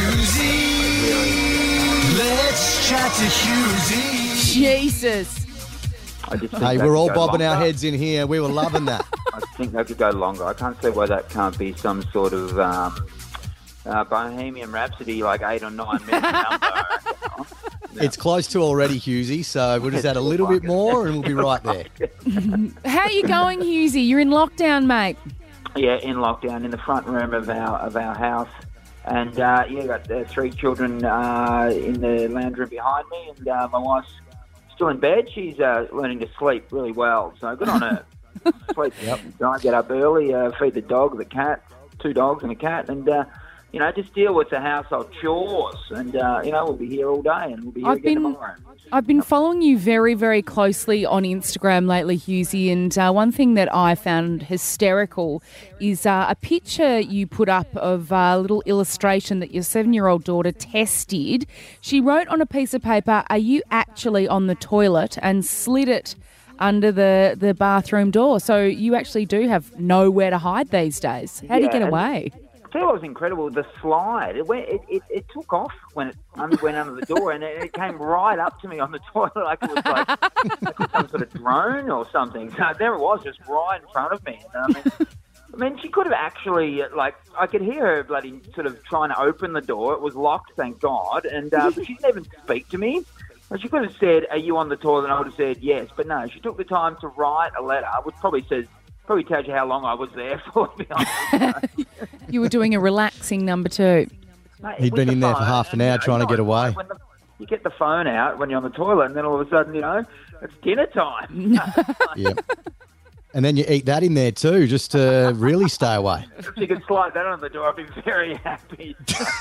Hughesy. Let's chat to Hughesy. Jesus. I just think Hey, they we're could all go bobbing our longer. heads in here. We were loving that. I think they could go longer. I can't see why that can't be some sort of um, uh, Bohemian Rhapsody, like eight or nine minute number. It's close to already, Hughesy, so we'll just add a little bit more and we'll be right there. How are you going, Hughesy? You're in lockdown, mate. Yeah, in lockdown in the front room of our of our house, and uh, yeah, got uh, three children uh, in the lounge room behind me, and uh, my wife's still in bed. She's uh, learning to sleep really well, so good on her. Sleep. Yep. I get up early, uh, feed the dog, the cat, two dogs and a cat, and uh, you know, just deal with the household chores, and uh, you know, we'll be here all day, and we'll be here I've again been- tomorrow. I've been following you very, very closely on Instagram lately, Hughesy, and uh, one thing that I found hysterical is uh, a picture you put up of a little illustration that your seven-year-old daughter Tess did. She wrote on a piece of paper, "Are you actually on the toilet?" and slid it under the, the bathroom door. So you actually do have nowhere to hide these days. How do you Yeah, get and- away? I tell you what was incredible, the slide. It went, it, it, it took off when it under, went under the door, and it, it came right up to me on the toilet like it was like, like some sort of drone or something. So there it was, just right in front of me. And, I mean, I mean, she could have actually, like, I could hear her bloody sort of trying to open the door. It was locked, thank God, and uh, but she didn't even speak to me. She could have said, "Are you on the toilet?" And I would have said yes, but no. She took the time to write a letter, which probably says. Probably tells you how long I was there for, to be honest. You were doing a relaxing number two. Mate, He'd with been the in there for phone, half an and, hour you know, trying to you get know, away. when the, you get the phone out when you're on the toilet, and then all of a sudden, you know, it's dinner time. Yeah. And then you eat that in there too, just to really stay away. If you could slide that on the door, I'd be very happy.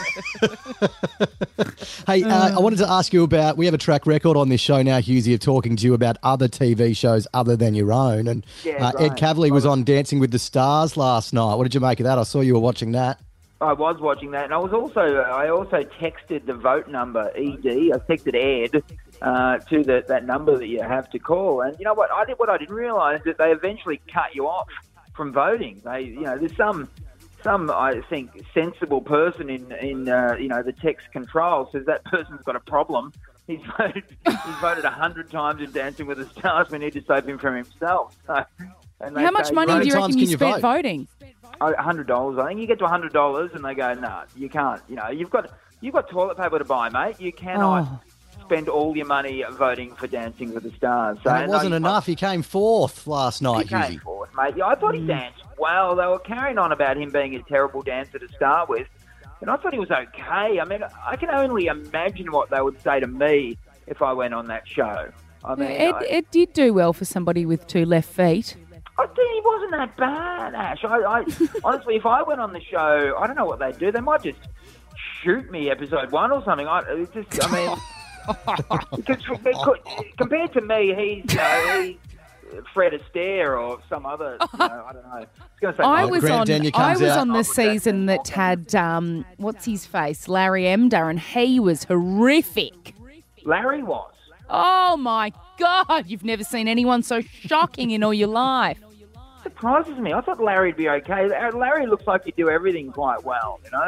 Hey, uh, I wanted to ask you about, we have a track record on this show now, Hughesy, of talking to you about other T V shows other than your own. And Yeah, uh, Ed right. Cavalier was on Dancing with the Stars last night. What did you make of that? I saw you were watching that. I was watching that, and I was also I also texted the vote number E D. I texted Ed uh, to the, that number that you have to call. And you know what? I did what I didn't realise that they eventually cut you off from voting. They, you know, there's some some I think sensible person in in uh, you know the text control says that person's got a problem. He's voted he's voted a hundred times in Dancing with the Stars. We need to save him from himself. So, and they How much say, money "Vote." do you reckon you spent voting? A hundred dollars. I think you get to a hundred dollars, and they go, "No, nah, you can't. You know, you've got you've got toilet paper to buy, mate. You cannot Oh. spend all your money voting for Dancing with the Stars." So, And it no, wasn't you- enough. He came fourth last He night, came Hughesy. fourth, mate. Yeah, I thought he danced well. They were carrying on about him being a terrible dancer to start with, and I thought he was okay. I mean, I can only imagine what they would say to me if I went on that show. I mean, Ed, I, Ed did do well for somebody with two left feet. I think he wasn't that bad, Ash. I, I honestly, if I went on the show, I don't know what they'd do. They might just shoot me episode one or something. I it's just, I mean, because because compared to me, he's you know, he's Fred Astaire or some other. You know, I don't know. I was going to say I Michael was on. Grant. I was on the season that had um, what's his face, Larry Emder, and he was horrific. Larry was. Oh my God! You've never seen anyone so shocking in all your life. Surprises me. I thought Larry'd be okay. Larry looks like he'd do everything quite well, you know.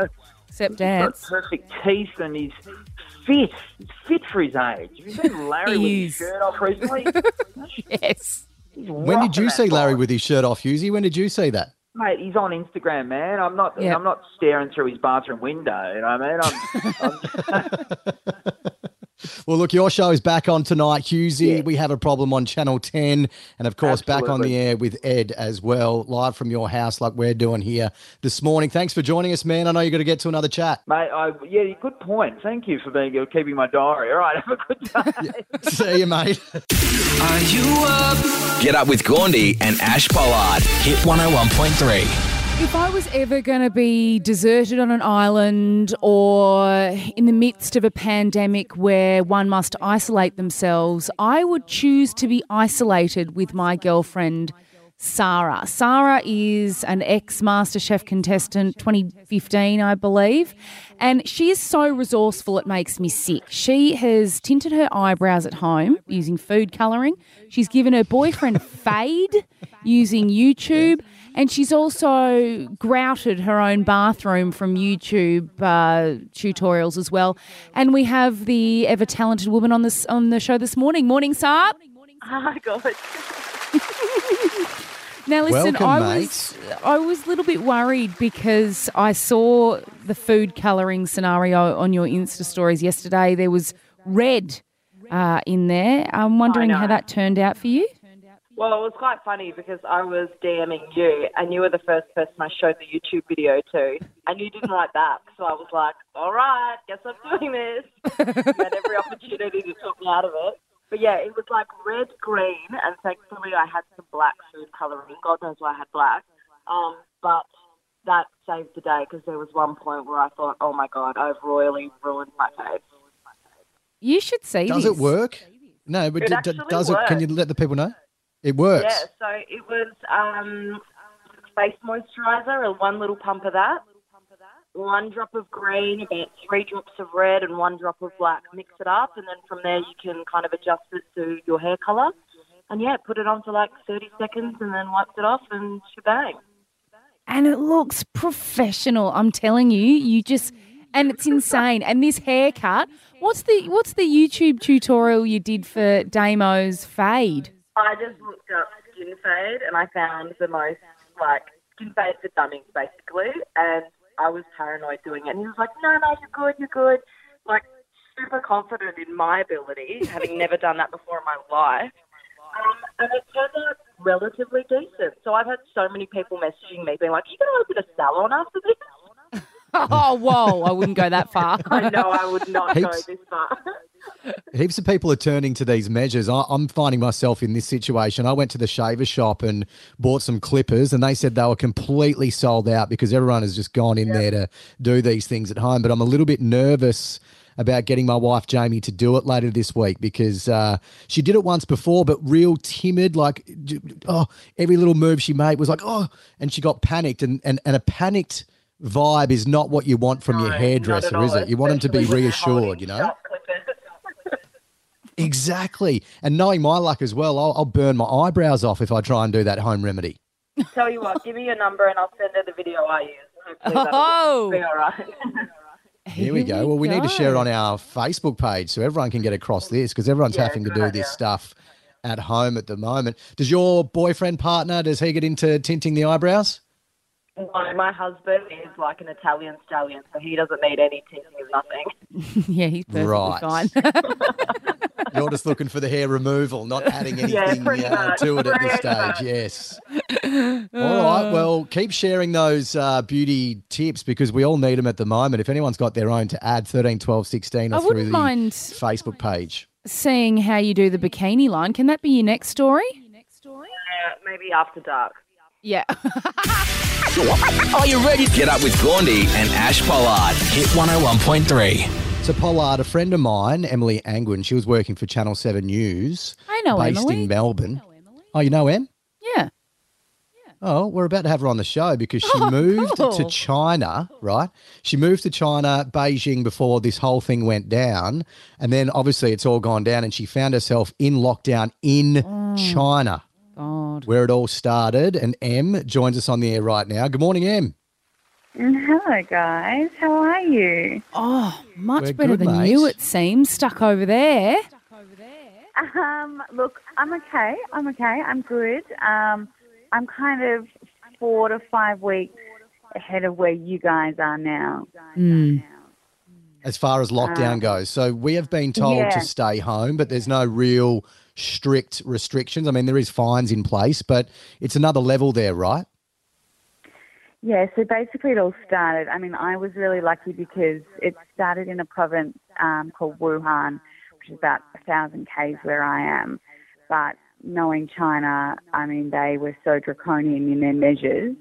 Except He's got dance. perfect teeth and he's fit. He's fit for his age. Have you seen Larry with He his is. shirt off recently? Yes. He's When did you rocking see that Larry bike. with his shirt off, Hughesy? When did you see that? Mate, he's on Instagram, man. I'm not. Yeah. I'm not staring through his bathroom window. You know what I mean? I'm, Well, look, your show is back on tonight, Hughesy. Yeah. We have a problem on Channel ten, and of course, back on Absolutely. the air with Ed as well, live from your house, like we're doing here this morning. Thanks for joining us, man. I know you're going to get to another chat. mate, I, yeah, good point. Thank you for being keeping my diary. All right, have a good day. See you, mate. Are you up? Get up with Gaundy and Ash Pollard. Hit one oh one point three. If I was ever going to be deserted on an island or in the midst of a pandemic where one must isolate themselves, I would choose to be isolated with my girlfriend, Sarah. Sarah is an ex-MasterChef contestant, twenty fifteen, I believe, and she is so resourceful it makes me sick. She has tinted her eyebrows at home using food colouring. She's given her boyfriend a fade using YouTube, and she's also grouted her own bathroom from YouTube uh, tutorials as well. And we have the ever-talented woman on this on the show this morning. Morning, Sarah. Oh my God. Now listen, Welcome, I mate. was I was a little bit worried because I saw the food colouring scenario on your Insta stories yesterday. There was red uh, in there. I'm wondering how know. that turned out for you. Well, it was quite funny because I was DMing you and you were the first person I showed the YouTube video to and you didn't write back. So I was like, all right, guess I'm doing this. You had every opportunity to talk me out of it. But yeah, it was like red, green, and thankfully I had some black food colouring. God knows why I had black. Um, but that saved the day because there was one point where I thought, oh my God, I've royally ruined my face. You should see Does this. it work? No, but It d- d- actually does it? Can you works. let the people know? It works. Yeah, so it was um, face moisturiser, and one little pump of that, one drop of green, about three drops of red, and one drop of black. Mix it up, and then from there you can kind of adjust it to your hair colour. And yeah, put it on for like thirty seconds, and then wiped it off, and shebang. And it looks professional. I'm telling you, you just and it's insane. And this haircut, what's the what's the YouTube tutorial you did for Damo's fade? I just looked up skin fade, and I found the most, like, skin fade for dummies, basically, and I was paranoid doing it. And he was like, no, no, you're good, you're good. Like, super confident in my ability, having never done that before in my life. Um, and it turned out relatively decent. So I've had so many people messaging me being like, are you going to open a salon after this? Oh, whoa, I wouldn't go that far. I know I would not go Heaps. this far. Heaps of people are turning to these measures. I, I'm finding myself in this situation. I went to the shaver shop and bought some clippers, and they said they were completely sold out because everyone has just gone in there to do these things at home. But I'm a little bit nervous about getting my wife Jamie to do it later this week because uh, she did it once before, but real timid. Like, j- oh, every little move she made was like, oh, and she got panicked, and and, and a panicked vibe is not what you want from No, your not hairdresser, at is all, it? You want them to be especially when they're reassured, holding you know? sharp clippers. Exactly. And knowing my luck as well, I'll, I'll burn my eyebrows off if I try and do that home remedy. Tell you what, give me your number and I'll send her the video I use. Hopefully that'll Oh. be all right. Here we go. Well, we need to share it on our Facebook page so everyone can get across this because everyone's Yeah, having to good do idea. this stuff at home at the moment. Does your boyfriend partner, does he get into tinting the eyebrows? My, my husband is like an Italian stallion, so he doesn't need any tinting of nothing. Yeah, he's perfectly Right. fine. You're just looking for the hair removal, not adding Yeah, anything pretty uh, much, to it at this pretty stage. much. Yes. All right. Well, keep sharing those uh, beauty tips because we all need them at the moment. If anyone's got their own to add, thirteen, twelve, sixteen, or I through wouldn't the mind Facebook page. seeing how you do the bikini line. Can that be your next story? Uh, maybe after dark. Yeah. Are you ready? Get up with Gaundy and Ash Pollard. Hit one oh one point three. So Pollard, a friend of mine, Emily Angwin, she was working for Channel seven News. I know based Emily. in Melbourne. Oh, you know Em? Yeah. Oh, we're about to have her on the show because she Oh, moved cool. to China, right? She moved to China, Beijing, before this whole thing went down. And then obviously it's all gone down and she found herself in lockdown in China, God. where it all started. And Em joins us on the air right now. Good morning, Em. Mm, Hello, guys. How are you? Oh, much We're better good, than mate. you, it seems. Stuck over there. Um, look, I'm okay. I'm okay. I'm good. Um, I'm kind of four to five weeks ahead of where you guys are now. Mm. As far as lockdown Um, goes. So we have been told yeah. to stay home, but there's no real strict restrictions. I mean, there is fines in place, but it's another level there, right? Yeah, so basically it all started. I mean, I was really lucky because it started in a province um, called Wuhan, which is about a thousand k's where I am. But knowing China, I mean, they were so draconian in their measures.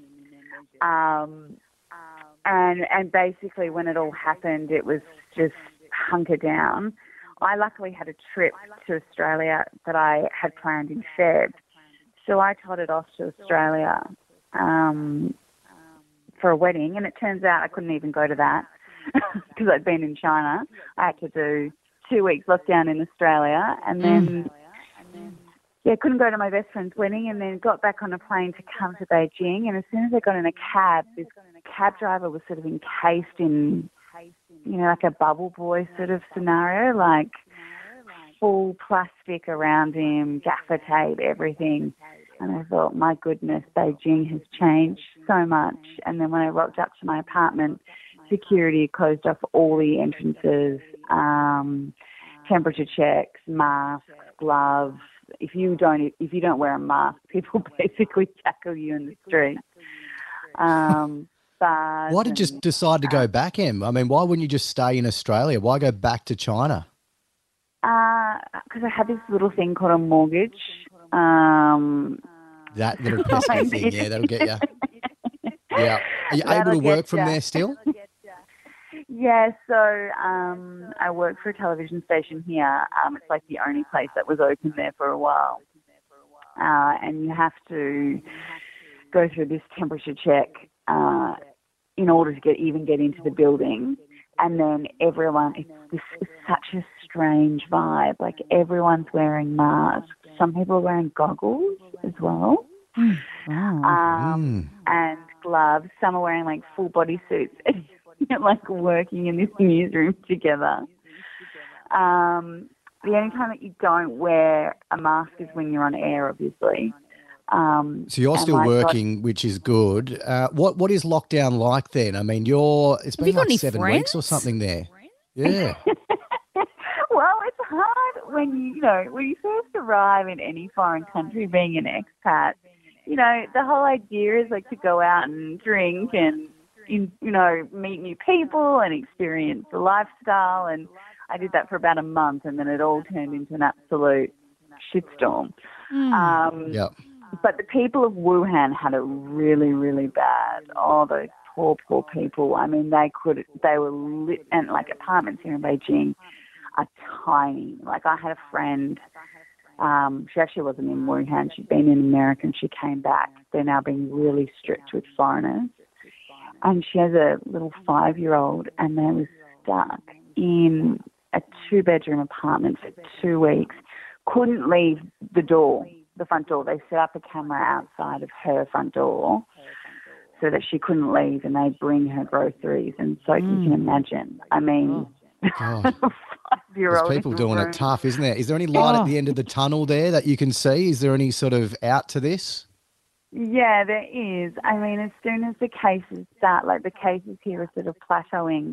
Um, and and basically when it all happened, it was just hunker down. I luckily had a trip to Australia that I had planned in Feb, so I trotted off to Australia um, for a wedding, and it turns out I couldn't even go to that because I'd been in China. I had to do two weeks lockdown in Australia, and then yeah, couldn't go to my best friend's wedding, and then got back on a plane to come to Beijing. And as soon as I got in a cab, this cab driver was sort of encased in, you know, like a bubble boy sort of scenario, like full plastic around him, gaffer tape, everything. And I thought, my goodness, Beijing has changed so much. And then when I rocked up to my apartment, security closed off all the entrances, um, temperature checks, masks, gloves. If you don't, if you don't wear a mask, people basically tackle you in the street. Um, bars Why did you and- just decide to go back, Em? I mean, why wouldn't you just stay in Australia? Why go back to China? Because I had this little thing called a mortgage. Um, That little pesky thing, yeah, that'll get you. Yeah. Are you That'll able to work get from ya. there still? Yeah, so um, I work for a television station here. Um, it's like the only place that was open there for a while. Uh, and you have to go through this temperature check uh, in order to get even get into the building. And then everyone, it's, this is such a strange vibe. Like everyone's wearing masks. Some people are wearing goggles as well. Um, and gloves. Some are wearing like full body suits. You're like working in this newsroom together. Um, the only time that you don't wear a mask is when you're on air, obviously. Um, So you're and still like, working, which is good. Uh, what What is lockdown like then? I mean, you're it's Have been you got like any seven friends? weeks or something there. Yeah. Well, it's hard when you, you know, when you first arrive in any foreign country being an expat, you know, the whole idea is like to go out and drink and, you you know, meet new people and experience the lifestyle. And I did that for about a month, and then it all turned into an absolute shitstorm. Um, Yep. But the people of Wuhan had it really, really bad. Oh, those poor, poor people. I mean, they could, they were lit, and like apartments here in Beijing are tiny. Like I had a friend, um, she actually wasn't in Wuhan. She'd been in America and she came back. They're now being really strict with foreigners. And she has a little five-year-old, and they were stuck in a two-bedroom apartment for two weeks. Couldn't leave the door, the front door. They set up a camera outside of her front door so that she couldn't leave, and they'd bring her groceries. And so you can imagine, I mean, God. There's five-year-old people in a doing room. it tough, isn't there? Is there any light Oh. at the end of the tunnel there that you can see? Is there any sort of out to this? Yeah, there is. I mean, as soon as the cases start, like the cases here are sort of plateauing,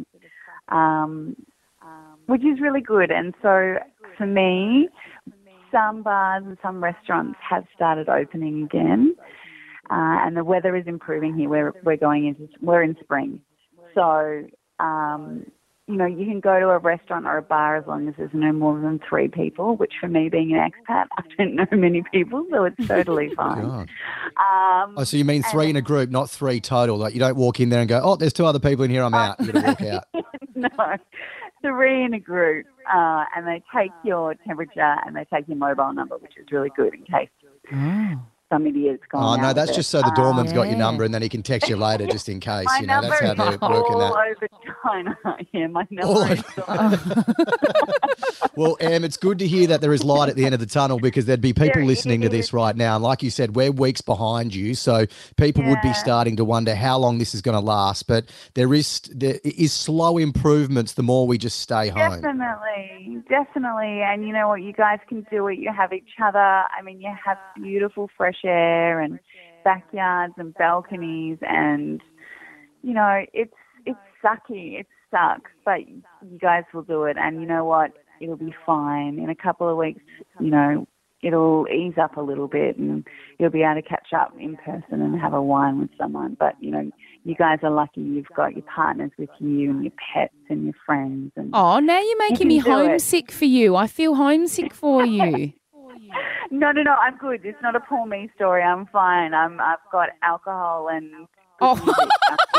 um, which is really good. And so for me, some bars and some restaurants have started opening again, uh, and the weather is improving here. We're, we're going into, we're in spring. So, um, you know, you can go to a restaurant or a bar as long as there's no more than three people, which for me being an expat, I don't know many people, so it's totally fine. God. Um, Oh, so you mean three in a group, not three total? Like you don't walk in there and go, oh, there's two other people in here, I'm out. You got to walk out. no, three in a group, uh, and they take your temperature and they take your mobile number, which is really good in case some idiot's gone Oh, no, out that's with just it. so the doorman's Um, got your number and then he can text you later just in case. My You know, that's number how is they're all working that. over China. Yeah, my All number is all over. Well, Em, it's good to hear that there is light at the end of the tunnel because there'd be people There listening to is. this right now. And like you said, we're weeks behind you. So people would be Yeah. starting to wonder how long this is going to last. But there is there is slow improvements the more we just stay home. Definitely, definitely. And you know what? You guys can do it. You have each other. I mean, you have beautiful fresh air and backyards and balconies, and you know, it's it's sucky. It sucks, but you guys will do it. And you know what? It'll be fine. In a couple of weeks, you know, it'll ease up a little bit, and you'll be able to catch up in person and have a wine with someone. But you know, you guys are lucky. You've got your partners with you and your pets and your friends. And Oh, now you're making You me can do it. homesick for you. I feel homesick for you. No, no, no. I'm good. It's not a poor me story. I'm fine. I'm. I've got alcohol and. Oh.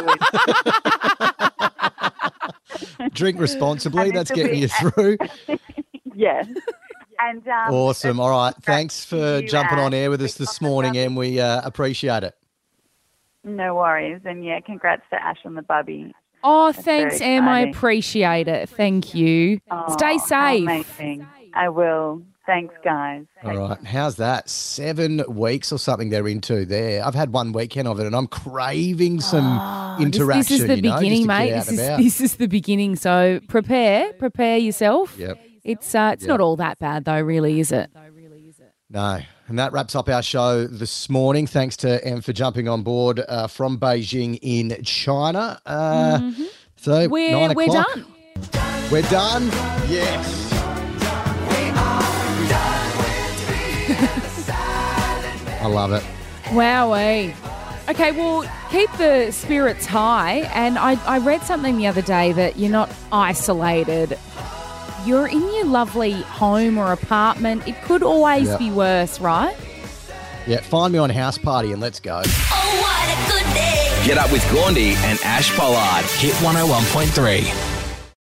Drink responsibly. And That's this'll getting be- you through. Yes. And um, Awesome. All right. Thanks for you, jumping on Ash. air with us this morning, Em. We uh, appreciate it. No worries. And yeah, congrats to Ash on the bubby. Oh, That's thanks, very Em. I exciting. appreciate it. Thank you. Oh, Stay how safe. Amazing. I will. Thanks, guys. All right. How's that? Seven weeks or something they're into there. I've had one weekend of it and I'm craving some Oh, this- interaction. This, is the you know, beginning, just to mate. get out This and is, about. this is the beginning. So prepare, prepare yourself. Yep. It's uh, it's Yep. not all that bad though, really, is it? No. And that wraps up our show this morning. Thanks to Em for jumping on board uh, from Beijing in China. Uh, Mhm. So We're nine we're o'clock. done. We're done. Yes. I love it. Wowee. Okay, well, keep the spirits high. And I, I read something the other day that you're not isolated. You're in your lovely home or apartment. It could always Yep. be worse, right? Yeah, find me on House Party and let's go. Get up with Gaundi and Ash Pollard. Hit one oh one point three.